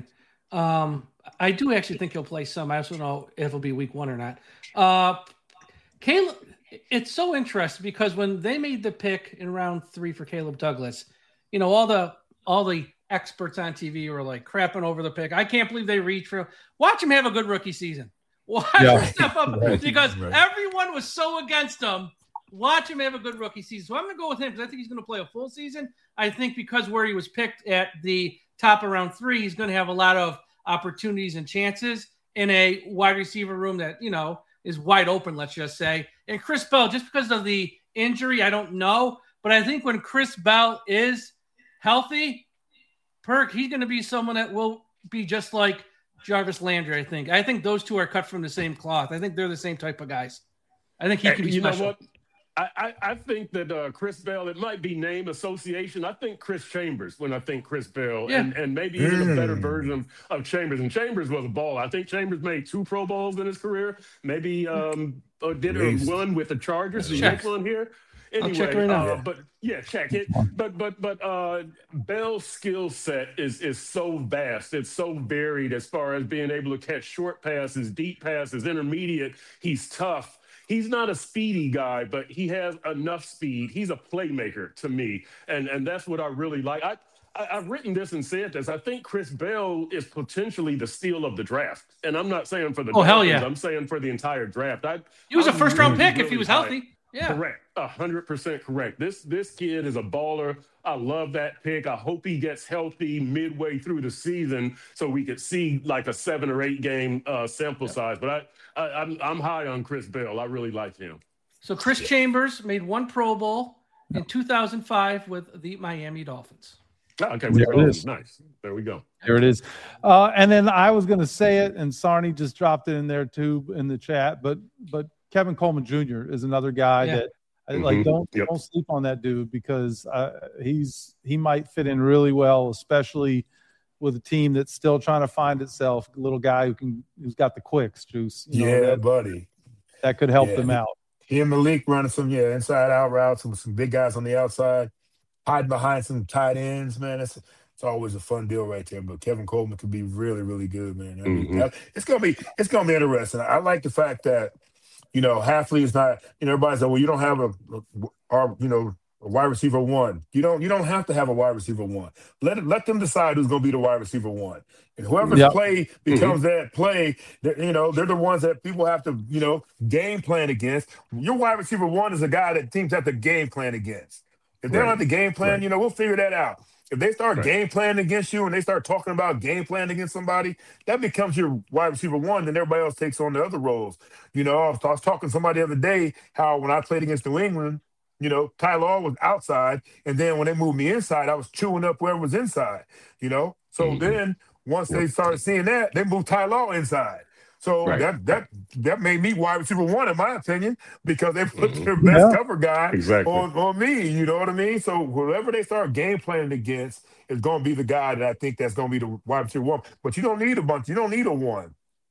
Um, I do actually think he'll play some. I also don't know if it'll be week one or not. Uh, Caleb, it's so interesting because when they made the pick in round three for Caleb Douglas, you know, all the all the experts on T V were like crapping over the pick. I can't believe they reached for. Watch him have a good rookie season. Watch yeah. him step up right. because right. everyone was so against him. Watch him have a good rookie season. So I'm going to go with him because I think he's going to play a full season. I think because where he was picked at the top of round three, he's going to have a lot of opportunities and chances in a wide receiver room that, you know, is wide open, let's just say. And Chris Bell, just because of the injury, I don't know. But I think when Chris Bell is healthy, Perk, he's going to be someone that will be just like Jarvis Landry, I think. I think those two are cut from the same cloth. I think they're the same type of guys. I think he can be you special. know what? I, I, I think that uh, Chris Bell, it might be name association. I think Chris Chambers when I think Chris Bell, yeah. and, and maybe even mm. a better version of, of Chambers. And Chambers was a baller. I think Chambers made two Pro Bowls in his career. Maybe um, or did a one with the Chargers. The next one here. Anyway, right uh, but yeah, check it. But but but uh, Bell's skill set is is so vast. It's so varied as far as being able to catch short passes, deep passes, intermediate. He's tough. He's not a speedy guy, but he has enough speed. He's a playmaker to me, and and that's what I really like. I. I, I've written this and said this. I think Chris Bell is potentially the steal of the draft, and I'm not saying for the oh Dolphins, hell yeah, I'm saying for the entire draft. I, he was I'm a first round really, pick really if he was high. healthy. Yeah, correct, a hundred percent correct. This this kid is a baller. I love that pick. I hope he gets healthy midway through the season so we could see like a seven or eight game uh, sample size. But I, I I'm I'm high on Chris Bell. I really like him. So Chris yeah. Chambers made one Pro Bowl in two thousand five with the Miami Dolphins. Oh, okay, there it is. Nice. There we go. There it is. Uh, and then I was going to say it, and Sarni just dropped it in there too in the chat. But but Kevin Coleman Junior is another guy yeah. that I, mm-hmm. like don't yep. don't sleep on that dude because uh, he's he might fit in really well, especially with a team that's still trying to find itself. A little guy who can who's got the quicks, Juice. You know, yeah, that, buddy. That could help yeah. them out. He and Malik running some yeah inside out routes with some big guys on the outside, hiding behind some tight ends. Man, it's it's always a fun deal right there. But Kevin Coleman could be really really good, man. I mean, mm-hmm. it's gonna be it's gonna be interesting. I like the fact that. You know, Hafley is not. You know, everybody's like, well, you don't have a, a, you know, a wide receiver one. You don't. You don't have to have a wide receiver one. Let it, let them decide who's going to be the wide receiver one. And whoever's yep. play becomes mm-hmm. that play. You know, they're the ones that people have to, you know, game plan against. Your wide receiver one is a guy that teams have to game plan against. If they right. don't have the game plan, right. you know, we'll figure that out. If they start right. game planning against you and they start talking about game planning against somebody, that becomes your wide receiver one, then everybody else takes on the other roles. You know, I was, I was talking to somebody the other day how when I played against New England, you know, Ty Law was outside, and then when they moved me inside, I was chewing up whoever was inside, you know? So mm-hmm. then once they started seeing that, they moved Ty Law inside. So right. that that that made me wide receiver one, in my opinion, because they put mm-hmm. their best yeah. cover guy exactly. on, on me. You know what I mean? So whoever they start game planning against is going to be the guy that I think that's going to be the wide receiver one. But you don't need a bunch. You don't need a one.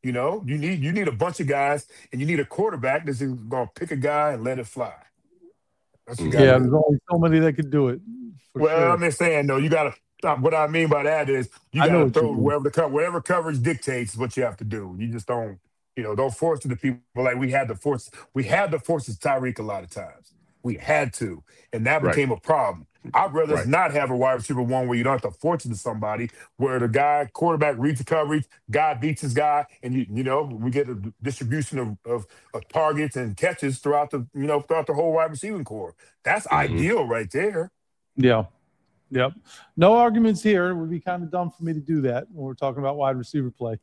You know, you need you need a bunch of guys, and you need a quarterback that's going to pick a guy and let it fly. That's what you gotta Yeah, do. there's only so many that could do it. For Well, sure. I'm just saying though, you got to. What I mean by that is you I know got to what you throw mean. wherever the co- whatever coverage dictates is what you have to do. You just don't, you know, don't force it to people like we had to force. We had to force Tyreek a lot of times. We had to, and that Right. became a problem. I'd rather us Right. not have a wide receiver one where you don't have to force it to somebody, where the guy quarterback reads the coverage, guy beats his guy, and you you know we get a distribution of, of, of targets and catches throughout the you know throughout the whole wide receiving core. That's Mhm. ideal right there. Yeah. Yep. No arguments here. It would be kind of dumb for me to do that when we're talking about wide receiver play.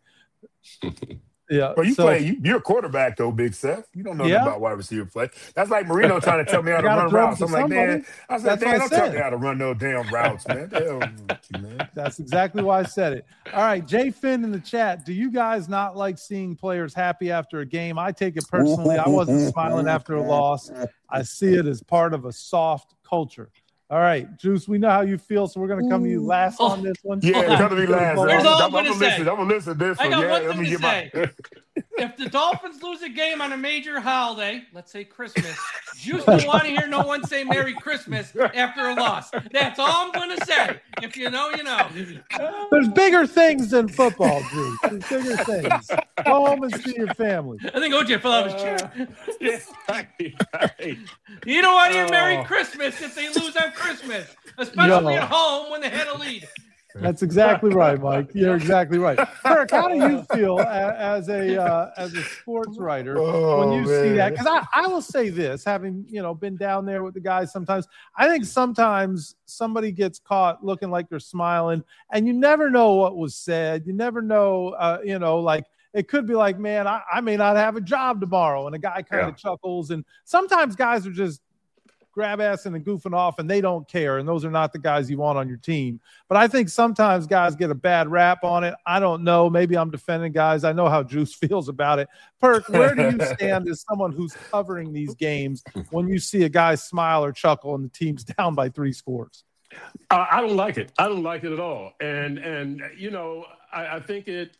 Yeah. Well, you so, play. You, you're a quarterback though, Big Seth. You don't know Yeah. nothing about wide receiver play. That's like Marino trying to tell me how I to gotta run throw it routes. to I'm like, man. somebody. I said, That's what man, I don't tell said. me how to run no damn routes, man. The hell wrong with you, man. That's exactly why I said it. All right, Jay Finn in the chat. Do you guys not like seeing players happy after a game? I take it personally. I wasn't smiling after a loss. I see it as part of a soft culture. All right, Juice, we know how you feel, so we're going to come to you last on this one. Yeah, come to me last. Hold Here's on. all I'm, I'm gonna gonna say. listen. I'm gonna listen to this I one. got Yeah, one let thing me to get my. If the Dolphins lose a game on a major holiday, let's say Christmas, Juice don't want to hear no one say Merry Christmas after a loss. That's all I'm going to say. If you know, you know. There's bigger things than football, Juice. There's bigger things. Go home and see your family. I think O J fell out of his chair. Yeah, right, right. You don't want to hear Merry Oh. Christmas if they lose on Christmas, especially No. at home when they had a lead. That's exactly right, Mike. You're exactly right. Kirk, how do you feel a- as a uh, as a sports writer Oh, when you see man. that? Because I, I will say this, having you know been down there with the guys sometimes, I think sometimes somebody gets caught looking like they're smiling, and you never know what was said. You never know, uh, you know, like it could be like, man, I, I may not have a job tomorrow, and a guy kind of Yeah. chuckles, and sometimes guys are just grab assing and goofing off and they don't care, and those are not the guys you want on your team. But I think sometimes guys get a bad rap on it. I don't know, maybe I'm defending guys. I know how Juice feels about it. Perk, where do you stand as someone who's covering these games when you see a guy smile or chuckle and the team's down by three scores? Uh, I don't like it. I don't like it at all. And and you know, I, I think it,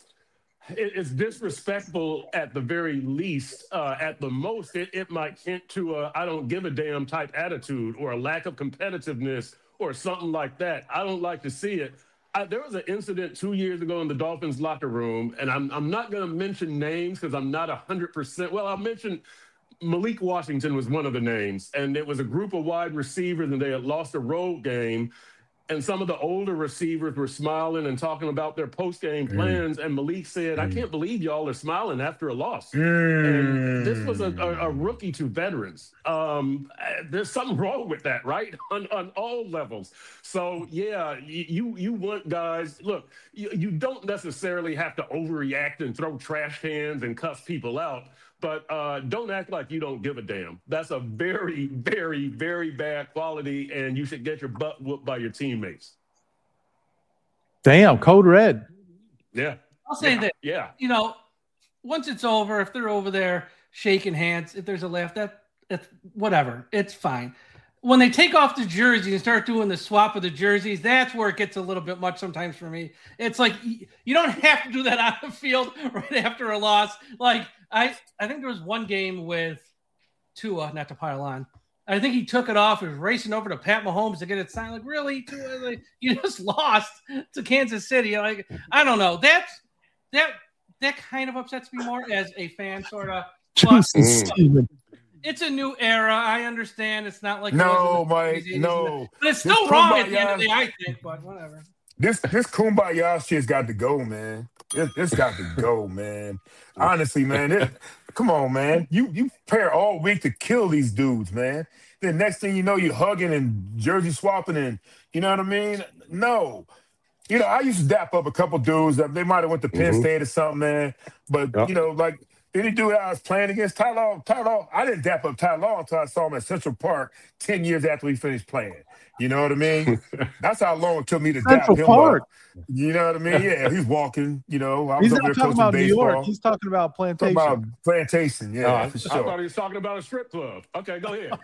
it it's disrespectful at the very least. Uh, at the most, it, it might hint to a I don't give a damn type attitude or a lack of competitiveness or something like that. I don't like to see it. I, there was an incident two years ago in the Dolphins locker room, and I'm I'm not going to mention names because I'm not one hundred percent. Well, I'll mention Malik Washington was one of the names, and it was a group of wide receivers, and they had lost a road game. And some of the older receivers were smiling and talking about their post-game plans. And Malik said, I can't believe y'all are smiling after a loss. And this was a, a, a rookie to veterans. Um, there's something wrong with that, right? On, on all levels. So, yeah, you you want guys, look, you, you don't necessarily have to overreact and throw trash cans and cuss people out. But uh, don't act like you don't give a damn. That's a very, very, very bad quality, and you should get your butt whooped by your teammates. Damn, code red. Yeah. I'll say yeah. that, Yeah. you know, once it's over, if they're over there shaking hands, if there's a laugh, that that's whatever. It's fine. When they take off the jersey and start doing the swap of the jerseys, that's where it gets a little bit much sometimes for me. It's like you don't have to do that on the field right after a loss. Like I, I think there was one game with Tua, not to pile on. I think he took it off and was racing over to Pat Mahomes to get it signed. Like, really? Tua, like, you just lost to Kansas City. Like, I don't know. That's that that kind of upsets me more as a fan, sort of. But it's a new era. I understand. It's not like No, it was Mike, in the no. but it's This still wrong at the kumbaya- end of the day, I think. But whatever. This this kumbaya shit's got to go, man. It, it's got to go, man. Honestly, man. It, come on, man. You you prepare all week to kill these dudes, man. Then next thing you know, you're hugging and jersey swapping, and you know what I mean? No. You know, I used to dap up a couple dudes that they might have went to Penn Mhm. State or something, man. But Yep. you know, like any dude I was playing against, Ty Law, Ty Law, I didn't dap up Ty Law until I saw him at Central Park ten years after he finished playing. You know what I mean? That's how long it took me to Central dap him Park. up. You know what I mean? Yeah, he's walking. You know, I was He's over not there talking coaching about New baseball. York. He's talking about Talking Plantation. about plantation. Yeah, Oh, I, for I sure. thought he was talking about a strip club. Okay, go ahead.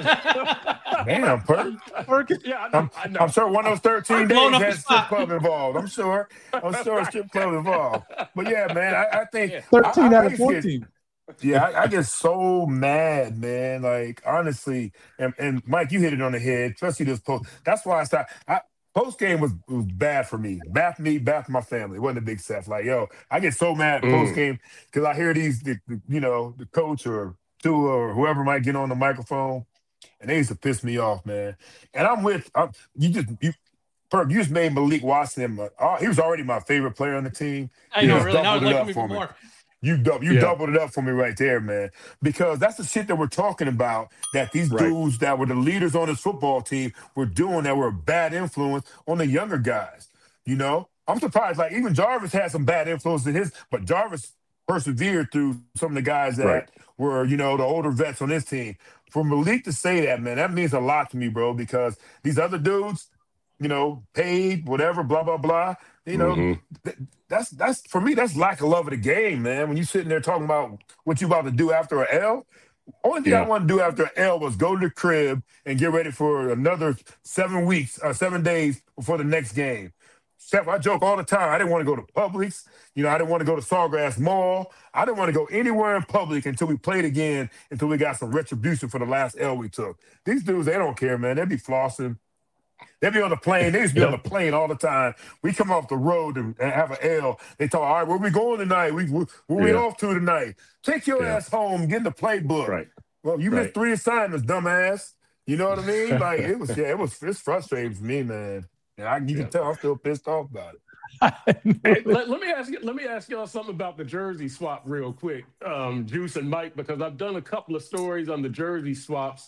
Damn, Perk. Perkins. Yeah, I know. I'm, I know. I'm sure one of those thirteen I'm blowing days up had the strip spot. club involved. I'm sure. I'm sure a strip club involved. But yeah, man, I, I think Yeah. thirteen I, I, out I of just get, fourteen. yeah, I, I get so mad, man. Like honestly, and, and Mike, you hit it on the head, especially this post. That's why I started. I, post game was was bad for me, bad for me, bad for my family. It wasn't a big set. Like yo, I get so mad post Mm. game because I hear these, the, the, you know, the coach or Tua or whoever might get on the microphone, and they used to piss me off, man. And I'm with I'm, you. Just you, Perk, you just made Malik Watson. Uh, uh, he was already my favorite player on the team. I You know, just really. Now I doubled it like up him for even me. more. You dou- you Yeah. doubled it up for me right there, man. Because that's the shit that we're talking about. That these Right. dudes that were the leaders on this football team were doing that were a bad influence on the younger guys. You know, I'm surprised. Like even Jarvis had some bad influence in his, but Jarvis persevered through some of the guys that Right. were, you know, the older vets on his team. For Malik to say that, man, that means a lot to me, bro. Because these other dudes, you know, paid, whatever, blah, blah, blah. You know, Mhm. th- that's that's for me, that's lack of love of the game, man. When you sitting there talking about what you about to do after an L, only thing I Yeah. want to do after an L was go to the crib and get ready for another seven weeks or seven days before the next game. Steph, I joke all the time. I didn't want to go to Publix. You know, I didn't want to go to Sawgrass Mall. I didn't want to go anywhere in public until we played again, until we got some retribution for the last L we took. These dudes, they don't care, man. They be flossing. They be on the plane. They used to be on the Yep. plane all the time. We come off the road and, and have an L. They talk, all right, where we going tonight? We where, where we Yeah. off to tonight? Take your Yeah. ass home. Get in the playbook. Right. Well, you missed Right. three assignments, dumbass. You know what I mean? Like it was, yeah, it was. It's frustrating for me, man. And I, you Yeah. can tell I'm still pissed off about it. Hey, let, let me ask you. Let me ask y'all something about the jersey swap real quick, um, Juice and Mike, because I've done a couple of stories on the jersey swaps,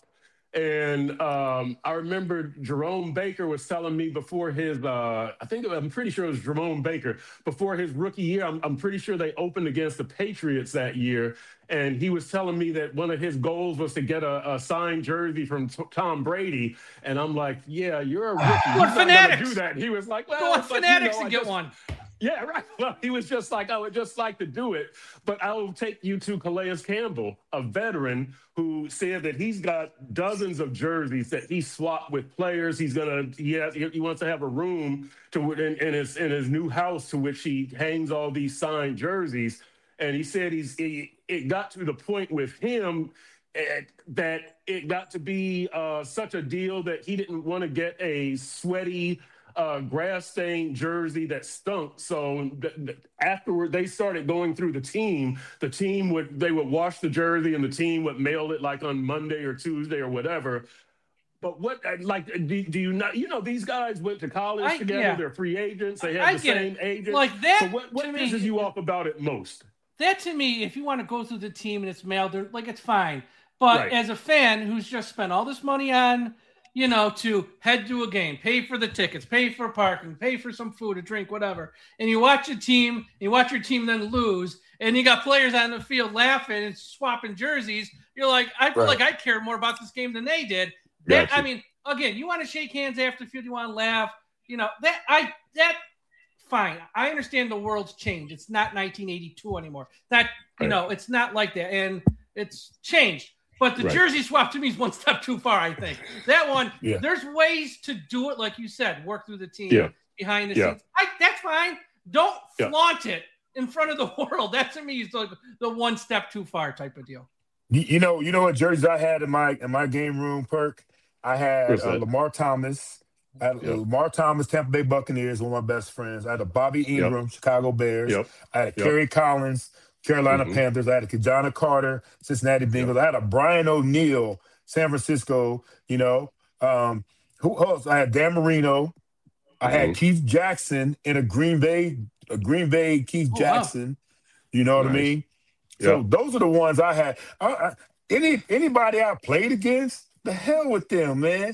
and um, I remember Jerome Baker was telling me before his. Uh, I think I'm pretty sure it was Jerome Baker before his rookie year. I'm, I'm pretty sure they opened against the Patriots that year, and he was telling me that one of his goals was to get a, a signed jersey from t- Tom Brady. And I'm like, yeah, you're a rookie. Go You're on not gonna Fanatics. do that. And he was like, well, Go on it's like, you Fanatics know, I and get just- one. Yeah, right. Well, he was just like, I would just like to do it. But I will take you to Calais Campbell, a veteran who said that he's got dozens of jerseys that he swapped with players. He's gonna he has he wants to have a room to in, in his in his new house to which he hangs all these signed jerseys. And he said he's he, it got to the point with him eh, that it got to be uh, such a deal that he didn't want to get a sweaty uh, grass stained jersey that stunk. So th- th- afterward, they started going through the team. The team would they would wash the jersey, and the team would mail it like on Monday or Tuesday or whatever. But what like do, do you not? You know, these guys went to college I- together. yeah. They're free agents. They have I the get same it. agent. Like that, So what, what to me- pisses you off about it most? That to me, if you want to go through the team and it's mailed, they're- like it's fine. But Right. as a fan who's just spent all this money on, you know, to head to a game, pay for the tickets, pay for parking, pay for some food, a drink, whatever, and you watch a team, you watch your team then lose, and you got players on the field laughing and swapping jerseys, you're like, I feel Right. like I care more about this game than they did. That, Gotcha. I mean, again, you want to shake hands after the field, you want to laugh, you know, that I that fine. I understand the world's changed. It's not nineteen eighty-two anymore. That you Right. know, it's not like that, and it's changed. But the Right. jersey swap to me is one step too far. I think that one. Yeah. There's ways to do it, like you said, work through the team Yeah. behind the Yeah. scenes. I, that's fine. Don't Yeah. flaunt it in front of the world. That to me is like the one step too far type of deal. You, you know, you know what jerseys I had in my in my game room, Perk? I had What's uh, that? Lamar Thomas. I had Yep. Lamar Thomas, Tampa Bay Buccaneers, one of my best friends. I had a Bobby Ingram, Chicago Bears. Yep. I had a Yep. Kerry Collins, Carolina Mhm. Panthers. I had a Kajana Carter, Cincinnati Bengals. I had a Brian O'Neill, San Francisco. You know, um, who else? I had Dan Marino. I had Mhm. Keith Jackson in a Green Bay, a Green Bay Keith Oh, wow. Jackson. You know what I Nice. mean? So Yeah. those are the ones I had. I, I, any anybody I played against, the hell with them, man.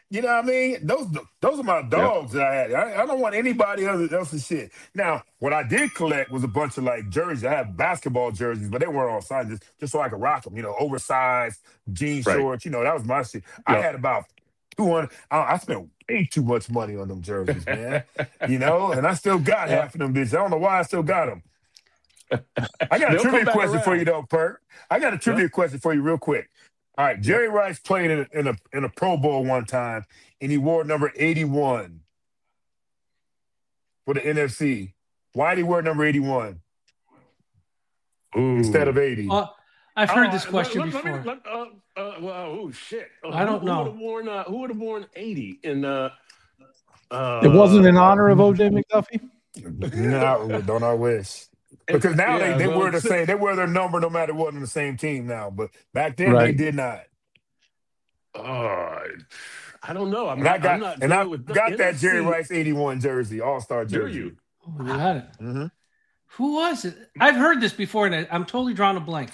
You know what I mean? Those those are my dogs that I had. I, I don't want anybody else else's shit. Now, what I did collect was a bunch of like jerseys. I had basketball jerseys, but they weren't all signed just, just so I could rock them. You know, oversized jean Right. shorts. You know, that was my shit. I Yep. had about two hundred. I, I spent way too much money on them jerseys, man. You know, and I still got Yeah. half of them bitches. I don't know why I still got them. I got a They'll come trivia back question for around. you, though, Perk. I got a trivia question for you, real quick. All right, Jerry Rice played in a, in a in a Pro Bowl one time, and he wore number eighty-one for the N F C. Why did he wear number eighty-one instead of eighty? Well, I've heard Oh, this let- question let- let me- before. let- uh, uh, well, oh shit! Uh, I don't who, know. Who would have worn? Uh, who would have worn eighty in? Uh, uh, It wasn't in honor of O J McDuffie. No, don't I wish? Because now Yeah, they, they well, wear the si- same. They wear their number no matter what on the same team now. But back then Right. they did not. Uh, I don't know. I'm And not. I got I'm not and I good with the got that N F C. Jerry Rice eighty-one jersey, All Star Do jersey. you? Oh, you had it. Mm-hmm. Who was it? I've heard this before, and I- I'm totally drawing a blank.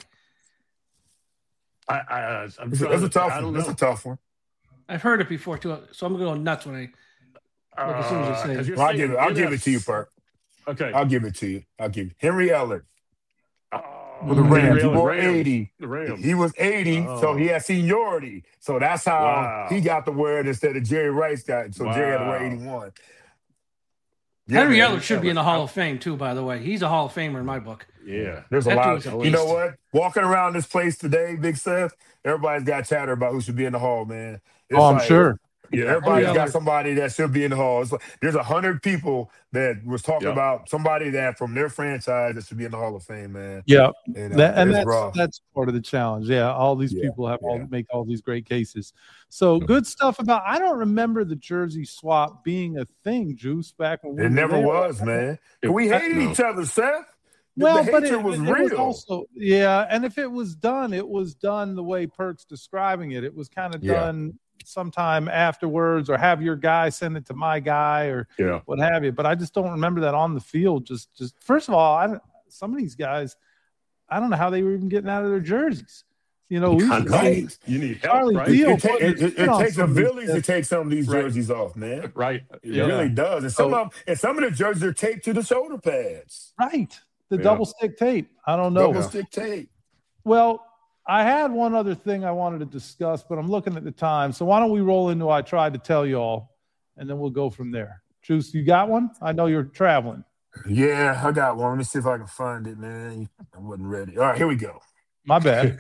I, I, I'm It's, a- trying it's a to- tough I don't one. It's know. a tough one. I've heard it before too, so I'm going nuts when I look as soon as you Uh, say 'cause it. you're Well, I'll saying give it. I'll N give F it to you, C. Perk. Okay. I'll give it to you. I'll give you Henry Ellard Oh, for the Mm. Rams. Henry He Ellard, wore Rams. eighty. The Rams. He was eighty, so Oh. he had seniority. So that's how Wow. he got to wear it instead of Jerry Rice got. So Jerry had to wear Wow. eighty-one. Yeah, Henry man. Ellard should be in the Hall of Fame too, by the way. He's a Hall of Famer in my book. Yeah. There's a That lot. dude's a You know beast. what? Walking around this place today, Big Seth, everybody's got chatter about who should be in the hall, man. It's Oh, I'm like- sure. Yeah. Everybody's Henry got Ellard. somebody that should be in the hall. It's like, there's a hundred people that was talking Yep. about somebody that from their franchise that should be in the Hall of Fame, man. Yeah, And, uh, that, and it's that's rough. that's part of the challenge. Yeah, all these Yeah, people have all yeah. make all these great cases. So good stuff about. I don't remember the jersey swap being a thing, Juice, back when we It were never there. was, man. It- we hated no. each other, Seth. The- Well, the but hatred it, was it real. was also yeah, and if it was done, it was done the way Perk's describing it. It was kind of Yeah. done sometime afterwards, or have your guy send it to my guy, or Yeah. what have you. But I just don't remember that on the field. Just, just first of all, I don't, some of these guys, I don't know how they were even getting out of their jerseys. You know, we used to Right. see You need help, Charlie right? Deal It, ta- putting it, his it, foot it on takes a some of these village to guys. take some of these Right. jerseys off, man. Right. It Yeah. really does. And some So- of them, and some of the jerseys are taped to the shoulder pads. Right. The Yeah. double stick tape. I don't know. Double stick tape. Well, I had one other thing I wanted to discuss, but I'm looking at the time. So why don't we roll into I tried to tell you all, and then we'll go from there. Juice, you got one? I know you're traveling. Yeah, I got one. Let me see if I can find it, man. I wasn't ready. All right, here we go. My bad.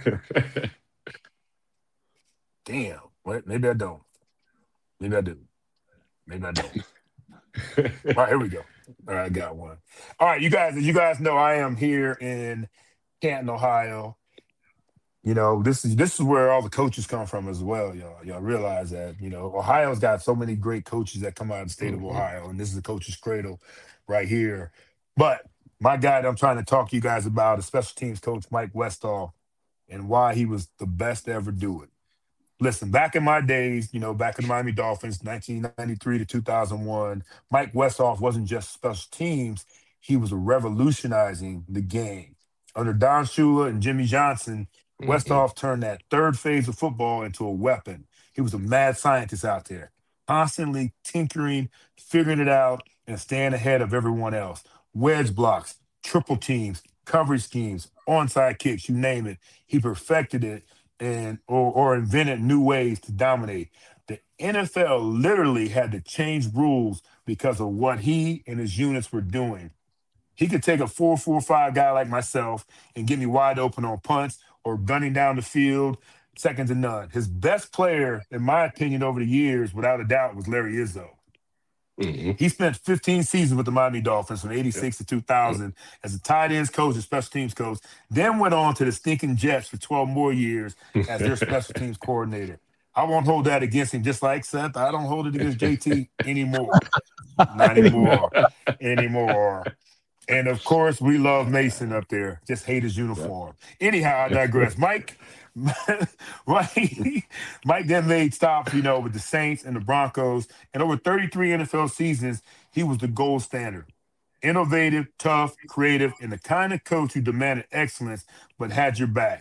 Damn. What? Maybe I don't. Maybe I do. Maybe I don't. All right, here we go. All right, I got one. All right, you guys, as you guys know, I am here in Canton, Ohio. You know, this is this is where all the coaches come from as well, y'all. Y'all realize that, you know, Ohio's got so many great coaches that come out of the state of Ohio, and this is the coach's cradle right here. But my guy that I'm trying to talk to you guys about is special teams coach Mike Westhoff and why he was the best to ever do it. Listen, back in my days, you know, back in the Miami Dolphins, nineteen ninety-three to two thousand one, Mike Westhoff wasn't just special teams. He was revolutionizing the game. Under Don Shula and Jimmy Johnson, Westhoff turned that third phase of football into a weapon. He was a mad scientist out there, constantly tinkering, figuring it out, and staying ahead of everyone else. Wedge blocks, triple teams, coverage schemes, onside kicks, you name it. He perfected it and or, or invented new ways to dominate. The N F L literally had to change rules because of what he and his units were doing. He could take a four four five guy like myself and get me wide open on punts or gunning down the field, second to none. His best player, in my opinion, over the years, without a doubt, was Larry Izzo. Mm-hmm. He spent fifteen seasons with the Miami Dolphins from eighty-six to two thousand as a tight ends coach and special teams coach, then went on to the stinking Jets for twelve more years as their special teams coordinator. I won't hold that against him, just like Seth. I don't hold it against J T anymore. Not anymore. anymore. And, of course, we love Mason up there. Just hate his uniform. Anyhow, I digress. Mike, Mike, Mike then made stops, you know, with the Saints and the Broncos. And over thirty-three N F L seasons, he was the gold standard. Innovative, tough, creative, and the kind of coach who demanded excellence but had your back.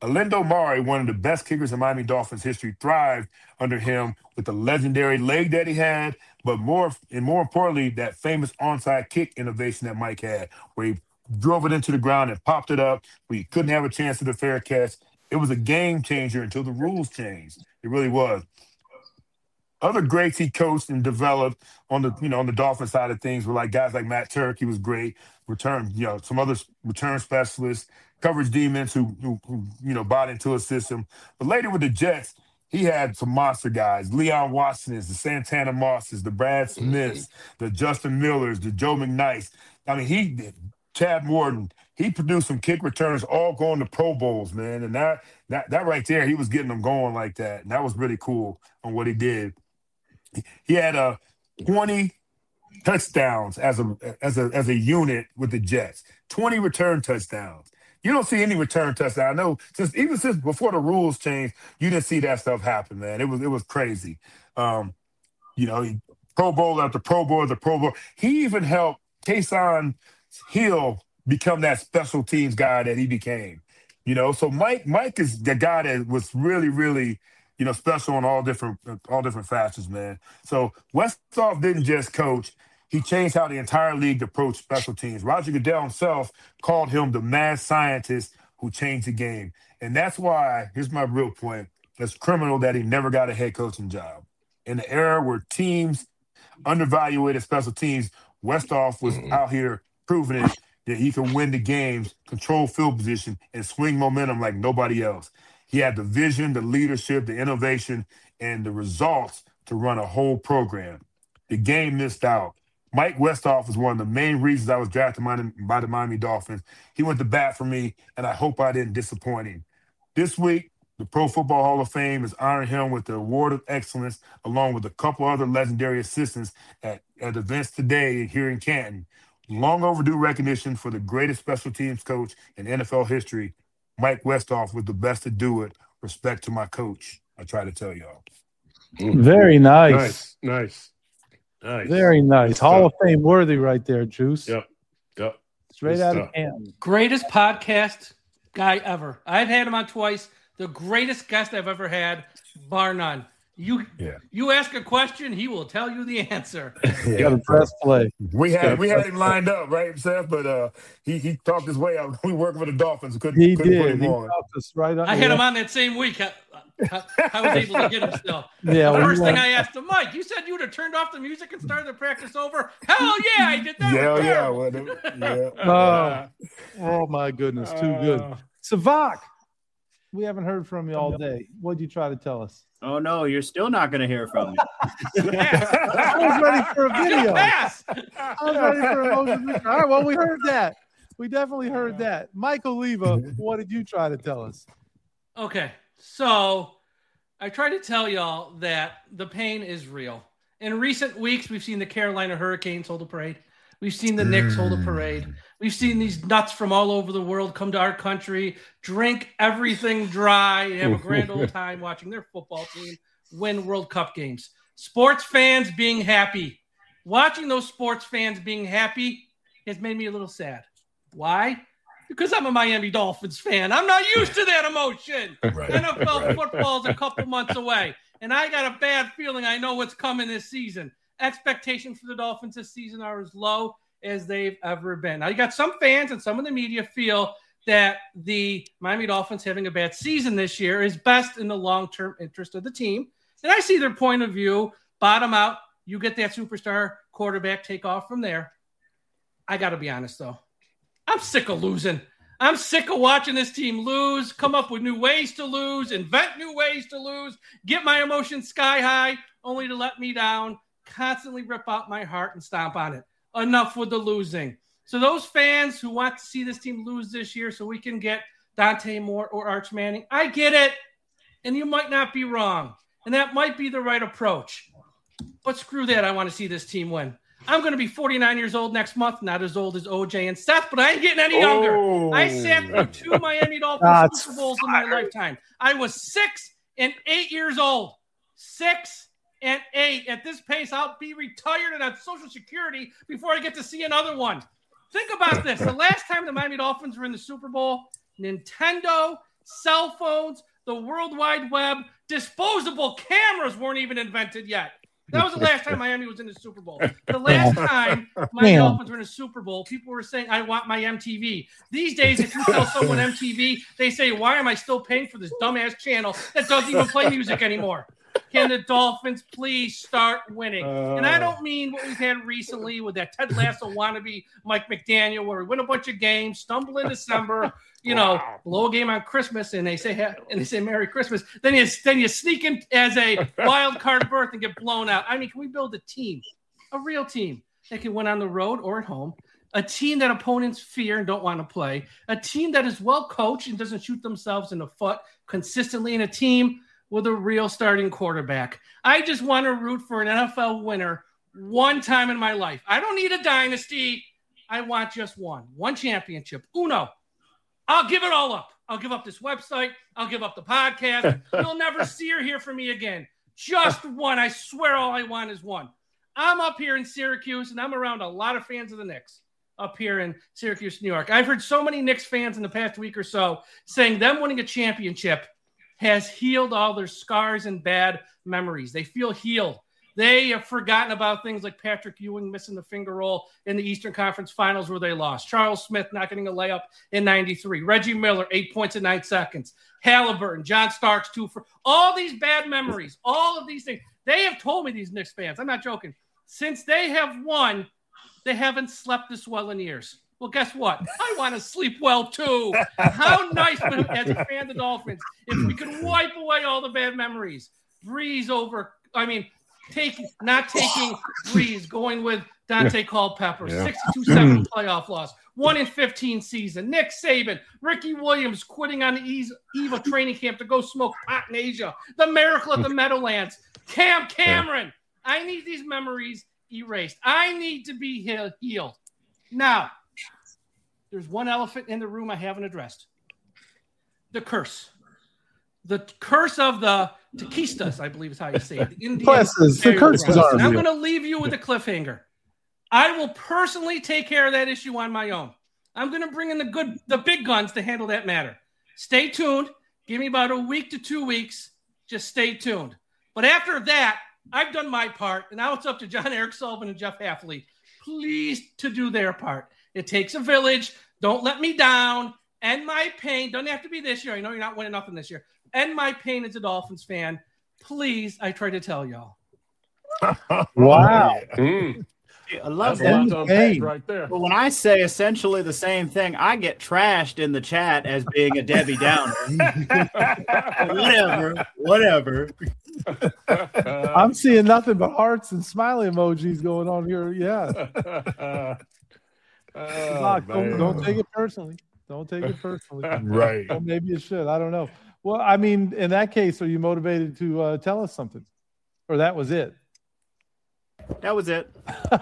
Alindo Mari, one of the best kickers in Miami Dolphins history, thrived under him with the legendary leg that he had, but more and more importantly, that famous onside kick innovation that Mike had, where he drove it into the ground and popped it up, where you couldn't have a chance at a fair catch. It was a game changer until the rules changed. It really was. Other greats he coached and developed on the, you know, on the Dolphin side of things were like guys like Matt Turk. He was great. Return, you know, some other return specialists, coverage demons who, who, who, you know, bought into a system. But later with the Jets, he had some monster guys: Leon Watson's, the Santana Mosses, the Brad Smiths, the Justin Millers, the Joe McKnights. I mean, he did. Chad Morton, he produced some kick returns all going to Pro Bowls, man. And that that that right there, he was getting them going like that. And that was really cool on what he did. He had uh, twenty touchdowns as a as a as a unit with the Jets. twenty return touchdowns. You don't see any return touchdown. I know since even since before the rules changed, you didn't see that stuff happen, man. It was it was crazy. Um, you know, he, Pro Bowl after Pro Bowl after Pro Bowl. He even helped Taysom Hill become that special teams guy that he became. You know, so Mike Mike is the guy that was really, really, you know, special on all different all different facets, man. So Westhoff didn't just coach. He changed how the entire league approached special teams. Roger Goodell himself called him the mad scientist who changed the game. And that's why, here's my real point, it's criminal that he never got a head coaching job. In the era where teams undervaluated special teams, Westhoff was mm-hmm. out here proving it that he could win the games, control field position, and swing momentum like nobody else. He had the vision, the leadership, the innovation, and the results to run a whole program. The game missed out. Mike Westhoff was one of the main reasons I was drafted by the Miami Dolphins. He went to bat for me, and I hope I didn't disappoint him. This week, the Pro Football Hall of Fame is honoring him with the Award of Excellence, along with a couple other legendary assistants at, at events today here in Canton. Long overdue recognition for the greatest special teams coach in N F L history. Mike Westhoff was the best to do it. Respect to my coach, I try to tell y'all. Very nice. Nice, nice. Nice. Very nice. Hall of Fame worthy right there, Juice. Yep. Yep. Straight out of Canton. Greatest podcast guy ever. I've had him on twice. The greatest guest I've ever had, bar none. You yeah. you ask a question, he will tell you the answer. You got a press play. We had we had him lined up, right, Seth? But uh, he he talked his way out. We worked with the Dolphins. Couldn't, he couldn't did. put him he on. Us right up I had him on that same week. I, I, I was able to get him still. Yeah, the well, first thing went... I asked him, Mike, you said you would have turned off the music and started the practice over. Hell yeah, I did that. Hell yeah, well, yeah. Oh, oh my goodness, too good. Uh, Savak, we haven't heard from you all day. What did you try to tell us? Oh no, you're still not going to hear from me. I was ready for a video. I was ready for a motion picture. All right, well, we heard that. We definitely heard that. Michael Leva, what did you try to tell us? Okay, so I tried to tell y'all that the pain is real. In recent weeks, we've seen the Carolina Hurricanes hold a parade. We've seen the Knicks hold a parade. We've seen these nuts from all over the world come to our country, drink everything dry, and have a grand old time watching their football team win World Cup games. Sports fans being happy. Watching those sports fans being happy has made me a little sad. Why? Because I'm a Miami Dolphins fan. I'm not used to that emotion. Right. N F L right. football is a couple months away, and I got a bad feeling I know what's coming this season. Expectations for the Dolphins this season are as low as they've ever been. Now, you got some fans and some of the media feel that the Miami Dolphins having a bad season this year is best in the long-term interest of the team. And I see their point of view. Bottom out, you get that superstar quarterback, take off from there. I got to be honest, though. I'm sick of losing. I'm sick of watching this team lose, come up with new ways to lose, invent new ways to lose, get my emotions sky high, only to let me down, constantly rip out my heart and stomp on it. Enough with the losing. So those fans who want to see this team lose this year so we can get Dante Moore or Arch Manning, I get it. And you might not be wrong. And that might be the right approach. But screw that. I want to see this team win. I'm going to be forty-nine years old next month, not as old as O J and Seth, but I ain't getting any younger. Oh. I sat through two Miami Dolphins That's Super Bowls fire. in my lifetime. I was six and eight years old. Six and eight. At this pace, I'll be retired and on Social Security before I get to see another one. Think about this. The last time the Miami Dolphins were in the Super Bowl, Nintendo cell phones, the World Wide Web, disposable cameras weren't even invented yet. That was the last time Miami was in the Super Bowl. The last time my Damn. Dolphins were in a Super Bowl, people were saying, I want my M T V. These days, if you tell someone M T V, they say, why am I still paying for this dumbass channel that doesn't even play music anymore? Can the Dolphins please start winning? Uh, and I don't mean what we've had recently with that Ted Lasso wannabe Mike McDaniel, where we win a bunch of games, stumble in December, you know, wow. blow a game on Christmas, and they say and they say Merry Christmas. Then you then you sneak in as a wild card berth and get blown out. I mean, can we build a team, a real team that can win on the road or at home? A team that opponents fear and don't want to play. A team that is well coached and doesn't shoot themselves in the foot consistently. And a team with a real starting quarterback. I just want to root for an N F L winner one time in my life. I don't need a dynasty. I want just one. One championship. Uno. I'll give it all up. I'll give up this website. I'll give up the podcast. You'll never see or hear from me again. Just one. I swear all I want is one. I'm up here in Syracuse, and I'm around a lot of fans of the Knicks up here in Syracuse, New York. I've heard so many Knicks fans in the past week or so saying them winning a championship has healed all their scars and bad memories. They feel healed. They have forgotten about things like Patrick Ewing missing the finger roll in the Eastern Conference Finals where they lost. Charles Smith not getting a layup in ninety-three. Reggie Miller, eight points in nine seconds. Halliburton, John Starks, two for all these bad memories. All of these things. They have told me, these Knicks fans, I'm not joking, since they have won, they haven't slept this well in years. Well, guess what? I want to sleep well, too. How nice would it, as a fan of the Dolphins, if we could wipe away all the bad memories, breeze over, I mean, taking, not taking Breeze, going with Dante Culpepper, yeah. sixty-two seven playoff loss, one in fifteen season, Nick Saban, Ricky Williams quitting on the eve of training camp to go smoke pot in Asia, the miracle at the Meadowlands, Cam Cameron. I need these memories erased. I need to be healed. Now, there's one elephant in the room I haven't addressed. The curse. The curse of the Taquistas, I believe is how you say it. The Indians. The curse is ours. I'm going to leave you with a cliffhanger. I will personally take care of that issue on my own. I'm going to bring in the good, the big guns to handle that matter. Stay tuned. Give me about a week to two weeks. Just stay tuned. But after that, I've done my part, and now it's up to John Eric Sullivan and Jeff Hafley, please, to do their part. It takes a village. Don't let me down. End my pain. Doesn't have to be this year. I know you're not winning nothing this year. End my pain as a Dolphins fan. Please, I try to tell y'all. Wow. Mm. I love That's that right there. But when I say essentially the same thing, I get trashed in the chat as being a Debbie Downer. whatever, whatever. I'm seeing nothing but hearts and smiley emojis going on here. Yeah. Oh, Doc, don't, don't take it personally. Don't take it personally. Right. Or maybe you should. I don't know. Well, I mean, in that case, are you motivated to uh, tell us something? Or that was it? That was it.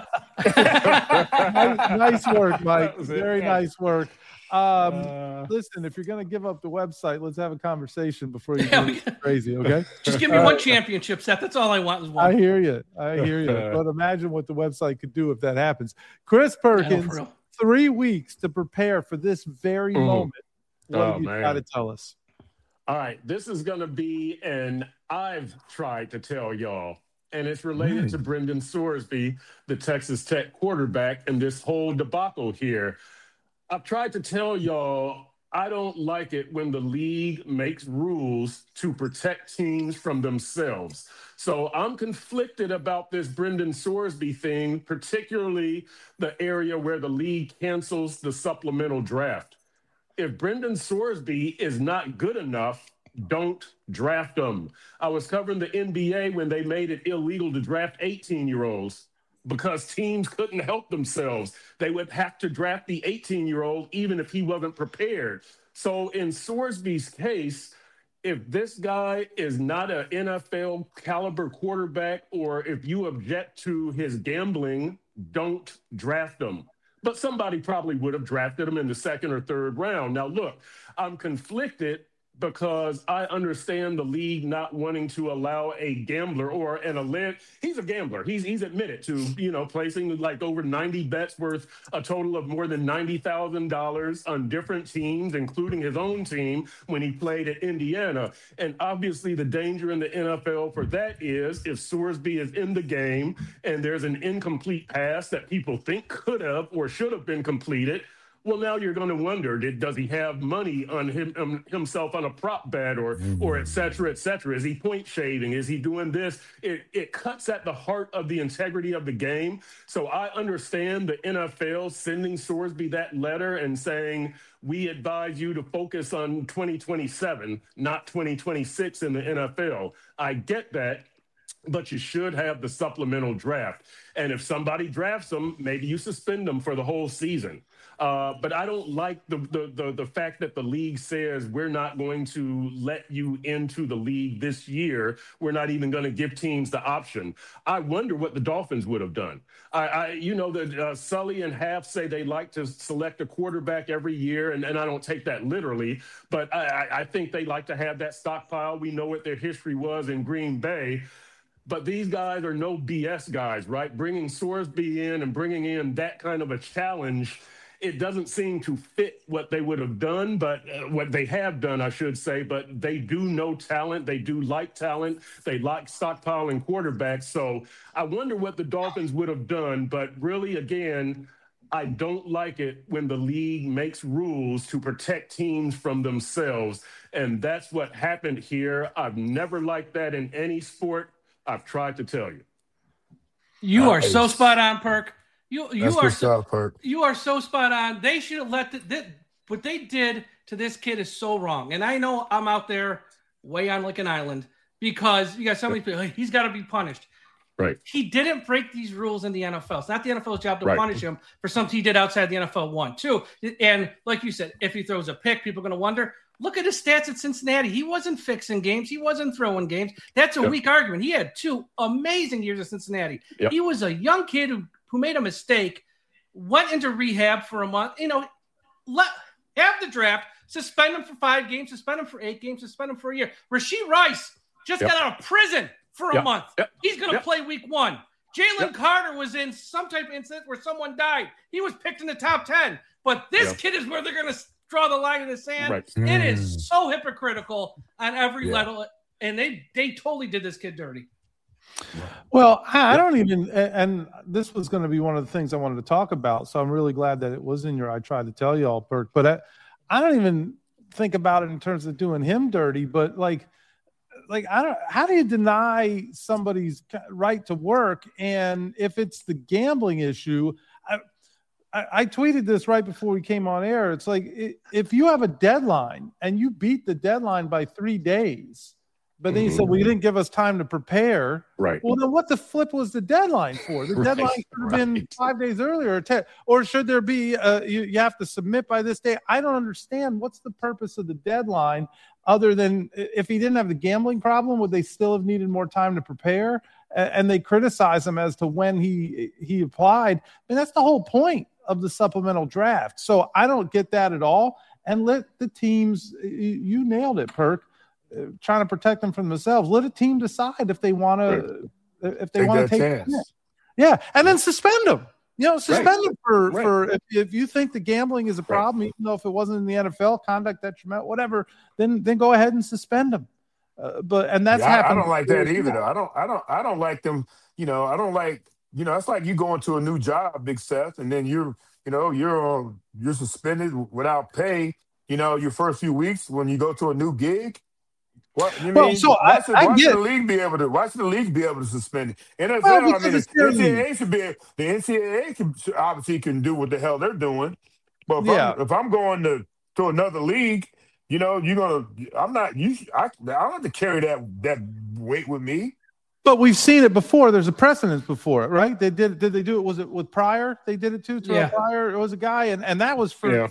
nice, nice work, Mike. Very it, yeah. nice work. Um, Uh, listen, if you're going to give up the website, let's have a conversation before you go crazy, okay? Just give me one championship set. That's all I want is one. I hear you. I hear you. But imagine what the website could do if that happens. Chris Perkins, know, three weeks to prepare for this very Mm. moment. What Oh, have you man. got to tell us? All right, this is going to be an I've tried to tell y'all, and it's related to Brendan Sorsby, the Texas Tech quarterback, and this whole debacle here. I've tried to tell y'all I don't like it when the league makes rules to protect teams from themselves. So I'm conflicted about this Brendan Sorsby thing, particularly the area where the league cancels the supplemental draft. If Brendan Sorsby is not good enough, don't draft him. I was covering the N B A when they made it illegal to draft eighteen-year-olds because teams couldn't help themselves. They would have to draft the eighteen-year-old even if he wasn't prepared. So in Sorsby's case, if this guy is not an N F L caliber quarterback, or if you object to his gambling, don't draft him. But somebody probably would have drafted him in the second or third round. Now, look, I'm conflicted because I understand the league not wanting to allow a gambler or an alleged, he's a gambler. He's he's admitted to, you know, placing like over ninety bets worth a total of more than ninety thousand dollars on different teams, including his own team when he played at Indiana. And obviously the danger in the N F L for that is if Sorsby is in the game and there's an incomplete pass that people think could have or should have been completed, well, now you're going to wonder, did, does he have money on him, um, himself on a prop bet or, mm-hmm. or et cetera, et cetera? Is he point shaving? Is he doing this? It, it cuts at the heart of the integrity of the game. So I understand the N F L sending Sorsby that letter and saying, we advise you to focus on twenty twenty-seven, not twenty twenty-six in the N F L. I get that. But you should have the supplemental draft. And if somebody drafts them, maybe you suspend them for the whole season. Uh, but I don't like the, the the the fact that the league says we're not going to let you into the league this year. We're not even going to give teams the option. I wonder what the Dolphins would have done. I, I you know, that uh, Sully and Half say they like to select a quarterback every year, and, and I don't take that literally, but I, I think they like to have that stockpile. We know what their history was in Green Bay. But these guys are no B S guys, right? Bringing Sorsby in and bringing in that kind of a challenge, it doesn't seem to fit what they would have done, but uh, what they have done, I should say. But they do know talent. They do like talent. They like stockpiling quarterbacks. So I wonder what the Dolphins would have done. But really, again, I don't like it when the league makes rules to protect teams from themselves. And that's what happened here. I've never liked that in any sport. I've tried to tell you. You are so spot on, Perk. You you That's are good so, stuff, Perk. You are so spot on. They should have let the, the, what they did to this kid is so wrong. And I know I'm out there way on Lincoln Island because you got so many people. Like, he's got to be punished. Right. He didn't break these rules in the N F L. It's not the N F L's job to right. punish him for something he did outside the N F L one, too. And like you said, if he throws a pick, people are going to wonder. Look at his stats at Cincinnati. He wasn't fixing games. He wasn't throwing games. That's a yep. weak argument. He had two amazing years at Cincinnati. Yep. He was a young kid who, who made a mistake, went into rehab for a month. You know, let have the draft, suspend him for five games, suspend him for eight games, suspend him for a year. Rashee Rice just yep. got out of prison for a yep. month. Yep. He's going to yep. play week one. Jalen yep. Carter was in some type of incident where someone died. He was picked in the top ten. But this yep. kid is where they're going to draw the line in the sand. Right. It mm. is so hypocritical on every yeah. level, and they they totally did this kid dirty. Well, I, I don't even, and this was going to be one of the things I wanted to talk about, so I'm really glad that it was in your I tried to tell you all, Perk, but I, I don't even think about it in terms of doing him dirty, but like, like I don't, how do you deny somebody's right to work? And if it's the gambling issue, I, I, I tweeted this right before we came on air. It's like, if you have a deadline and you beat the deadline by three days, but then you mm-hmm. said, well, you didn't give us time to prepare. Right. Well, then what the flip was the deadline for? The deadline right. should have been right. five days earlier. Or, ten, or should there be, uh, you, you have to submit by this day? I don't understand. What's the purpose of the deadline other than if he didn't have the gambling problem, would they still have needed more time to prepare? And they criticize him as to when he he applied. I mean, that's the whole point of the supplemental draft. So I don't get that at all. And let the teams, you nailed it, Perk, trying to protect them from themselves. Let a team decide if they want to, right. if they want to take it. Yeah, and then suspend them. You know, suspend right. them for right. for if, if you think the gambling is a problem, right. even though if it wasn't in the N F L, conduct detriment, whatever, then then go ahead and suspend them. Uh, but and that's yeah, happened. I don't like that either. Though. I don't. I don't. I don't like them. You know, I don't like. You know, it's like you going to a new job, Big Seth, and then you're, you know, you're you're suspended without pay. You know, your first few weeks when you go to a new gig. What you well, mean? So why I, should, I why get, should the league be able to? Why should the league be able to suspend it? N F L, well, I mean, the N C double A should be. The N C double A can, obviously can do what the hell they're doing. But if, yeah. I'm, if I'm going to to another league, you know, you're gonna. I'm not. You. I. I don't have to carry that that weight with me. But we've seen it before. There's a precedence before it, right? They did. Did they do it? Was it with Pryor? They did it too. To yeah. Pryor. It was a guy, and, and that was for yeah.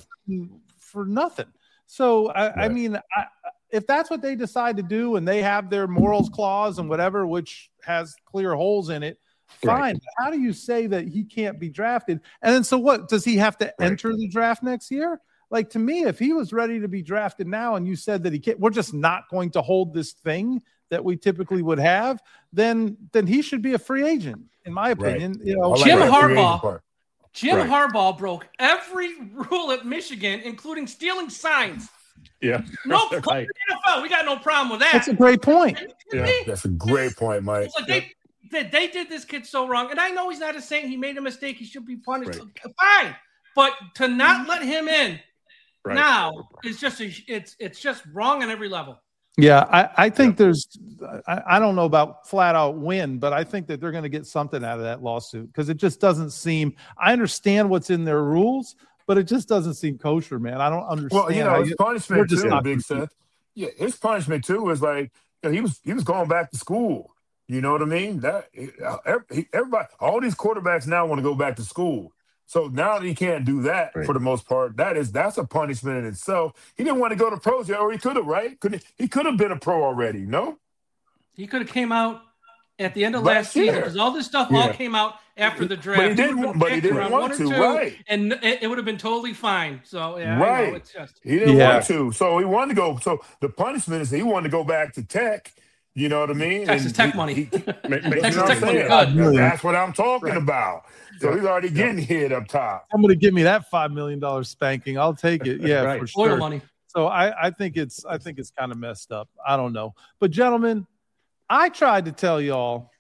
for nothing. So I, right. I mean, I, if that's what they decide to do, and they have their morals clause and whatever, which has clear holes in it, fine. Right. How do you say that he can't be drafted? And then so what? Does he have to right. enter the draft next year? Like, to me, if he was ready to be drafted now and you said that he can't, we're just not going to hold this thing that we typically would have, then then he should be a free agent, in my opinion. Right. You know, Jim like Harbaugh. Jim Right. Harbaugh broke every rule at Michigan, including stealing signs. Yeah. No, Right. N F L, we got no problem with that. that's a great point. Yeah. That's a great point, Mike. It's like they, they they did this kid so wrong, and I know he's not a saint. He made a mistake. He should be punished. Fine, but to not let him in Right. now is just a, it's it's just wrong on every level. Yeah, I, I think there's, I, I don't know about flat out win, but I think that they're going to get something out of that lawsuit because it just doesn't seem, I understand what's in their rules, but it just doesn't seem kosher, man. I don't understand. Well, you know, how his you- punishment we're just too, not- Big Seth. Yeah, his punishment too was like, you know, he was he was going back to school. You know what I mean? That every- everybody, all these quarterbacks now want to go back to school. So now that he can't do that Right. for the most part, that is that's a punishment in itself. He didn't want to go to pros yet, or he could have, right? Could he could have been a pro already? No. He could have came out at the end of Last last season year. because all this stuff all Yeah. came out after the draft. But he didn't would've want- been but he picked didn't around want one or to, two, right. And it, it would have been totally fine. So yeah, I Right. know, it's just He didn't Yeah. want to. So he wanted to go. So the punishment is he wanted to go back to Tech. You know what I mean? Texas And Tech he- money. he- Make- You make- Texas know what Tech I'm money saying? good. That's what I'm talking Right. about. So he's already getting hit up top. Somebody give me that five million dollars spanking. I'll take it. Yeah, Right. for sure. Oil money. So I, I think it's I think it's kind of messed up. I don't know. But gentlemen, I tried to tell y'all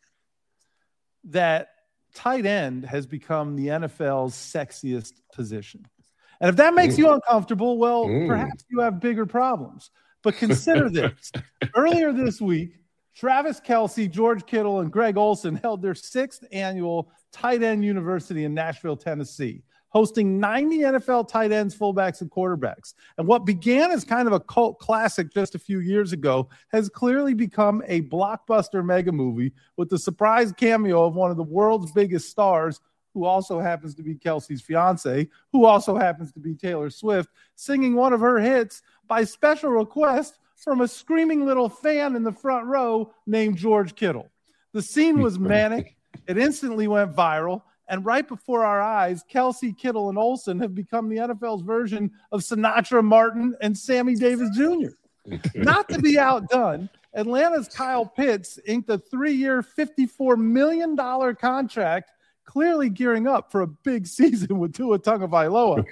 that tight end has become the N F L's sexiest position. And if that makes you uncomfortable, well, Mm. perhaps you have bigger problems. But consider this. Earlier this week, Travis Kelce, George Kittle, and Greg Olsen held their sixth annual Tight End University in Nashville, Tennessee, hosting ninety N F L tight ends, fullbacks, and quarterbacks. And what began as kind of a cult classic just a few years ago has clearly become a blockbuster mega movie with the surprise cameo of one of the world's biggest stars, who also happens to be Kelsey's fiance, who also happens to be Taylor Swift, singing one of her hits by special request from a screaming little fan in the front row named George Kittle. The scene was manic. It instantly went viral. And right before our eyes, Kelce, Kittle, and Olsen have become the N F L's version of Sinatra, Martin, and Sammy Davis Junior Not to be outdone, Atlanta's Kyle Pitts inked a three-year, fifty-four million dollars contract, clearly gearing up for a big season with Tua Tagovailoa.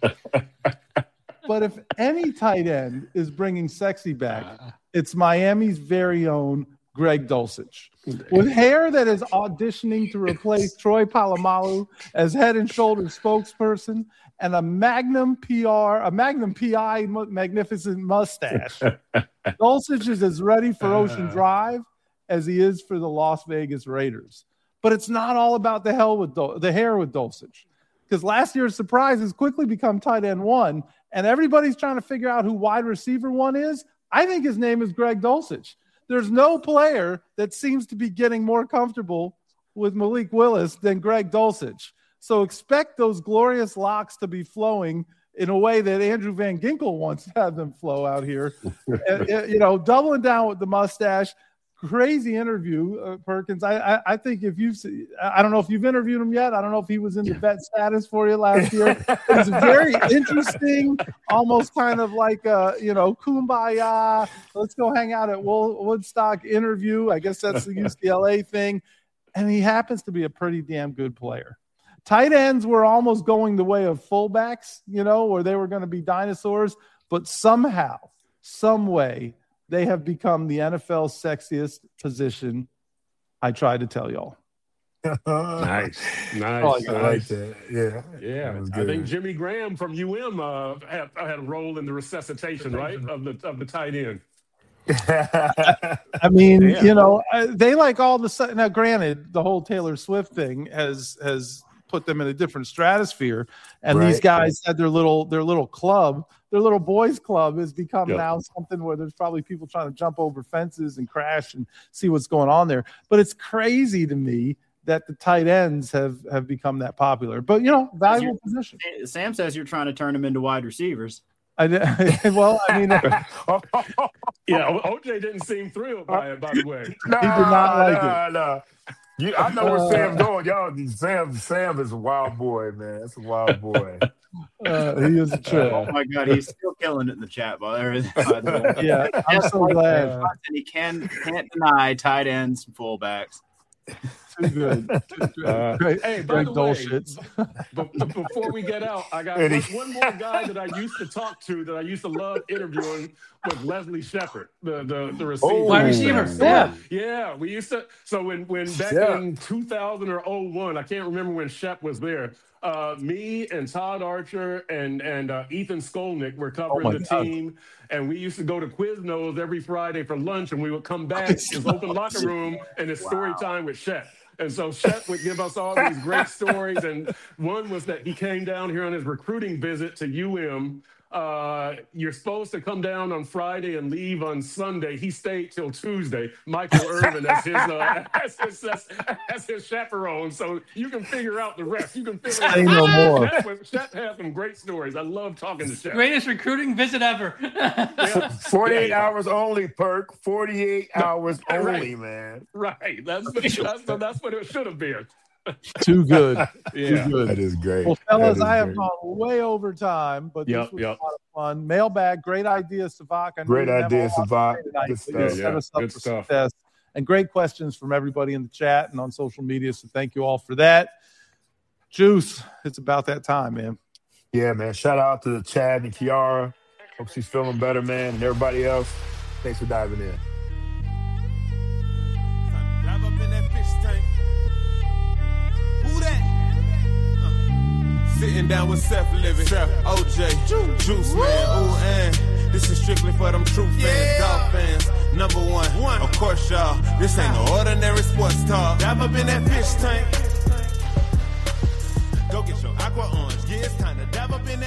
But if any tight end is bringing sexy back, it's Miami's very own Greg Dulcich. With hair that is auditioning to replace Troy Polamalu as head and shoulders spokesperson and a Magnum P R, a Magnum P I magnificent mustache, Dulcich is as ready for Ocean Drive as he is for the Las Vegas Raiders. But it's not all about the hell with Dul- the hair with Dulcich, because last year's surprise has quickly become tight end one, and everybody's trying to figure out who wide receiver one is. I think his name is Greg Dulcich. There's no player that seems to be getting more comfortable with Malik Willis than Greg Dulcich. So expect those glorious locks to be flowing in a way that Andrew Van Ginkel once had them flow out here. uh, you know, doubling down with the mustache. Crazy interview, uh, Perkins. I, I I think if you've, I don't know if you've interviewed him yet. I don't know if he was in the vet status for you last year. It's a very interesting, almost kind of like a, you know, kumbaya, let's go hang out at Woodstock interview. I guess that's the U C L A thing. And he happens to be a pretty damn good player. Tight ends were almost going the way of fullbacks, you know, where they were going to be dinosaurs, but somehow, some way, they have become the N F L's sexiest position. I tried to tell y'all. Nice, nice. Oh, I like that. Yeah, Yeah, That was I good. think Jimmy Graham from U M uh, had, had a role in the resuscitation, right, of the of the tight end. I mean, Yeah. you know, uh, they like all the sudden. Now, granted, the whole Taylor Swift thing has has put them in a different stratosphere, and these Right. guys had their little their little club, their little boys club has become Yep. now something where there's probably people trying to jump over fences and crash and see what's going on there. But it's crazy to me that the tight ends have have become that popular. But you know, valuable position. Sam says you're trying to turn them into wide receivers. I, well, I mean, Yeah, O- OJ didn't seem thrilled by it, by the way. Nah, He did not like nah, nah. You, I know where Sam's going. Y'all, Sam, Sam is a wild boy, man. That's a wild boy. Uh, he is a trip. Oh my God, he's still killing it in the chat, by the way. Yeah, I'm so glad. And he can can't deny tight ends and fullbacks. Too good. Too good. Uh, Great, hey, by great the way, shits. b- b- before we get out, I got one, one more guy that I used to talk to that I used to love interviewing was Leslie Shepard, the the the receiver. Oh, wide receiver. Yeah. Yeah, we used to. So when when back Yeah. in two thousand or oh one, I can't remember when Shep was there. Uh, me and Todd Archer and and uh, Ethan Skolnick were covering Oh my the God. team, and we used to go to Quiznos every Friday for lunch, and we would come back, his open locker room, and it's story time with Shep. And so Shep would give us all these great stories, and one was that he came down here on his recruiting visit to U M. Uh, you're supposed to come down on Friday and leave on Sunday. He stayed till Tuesday. Michael Irvin as his, uh, as his as, as his chaperone. So you can figure out the rest. You can figure out. Say no more. Shep, was, Shep has some great stories. I love talking to Shep. Greatest recruiting visit ever. Yeah. forty-eight hours only, Perk. forty-eight hours Right. only, man. Right. That's that's, that's what it should have been. Too good. Yeah. Too good. That is great. Well, That fellas, is I have great. gone way over time, but Yep, this was yep. a lot of fun. Mailbag, great idea, Savak. I know Great you have idea, a lot of Savak. great Good ideas. stuff. You set Yeah, us up good for stuff. success. And great questions from everybody in the chat and on social media. So thank you all for that. Juice, it's about that time, man. Yeah, man. Shout out to Chad and Kiara. Hope she's feeling better, man. And everybody else, thanks for diving in. Drive up in that fish tank. Who that? Uh, Sitting down with Seth Living, Seth, O J, Juice, Juice Man. Ooh, and this is strictly for them true fans, yeah. Dog fans. Number one, one, of course, y'all. This ain't no ordinary sports talk. Dive up in that fish tank. Go get your aqua orange. Yeah, it's time to dive up in that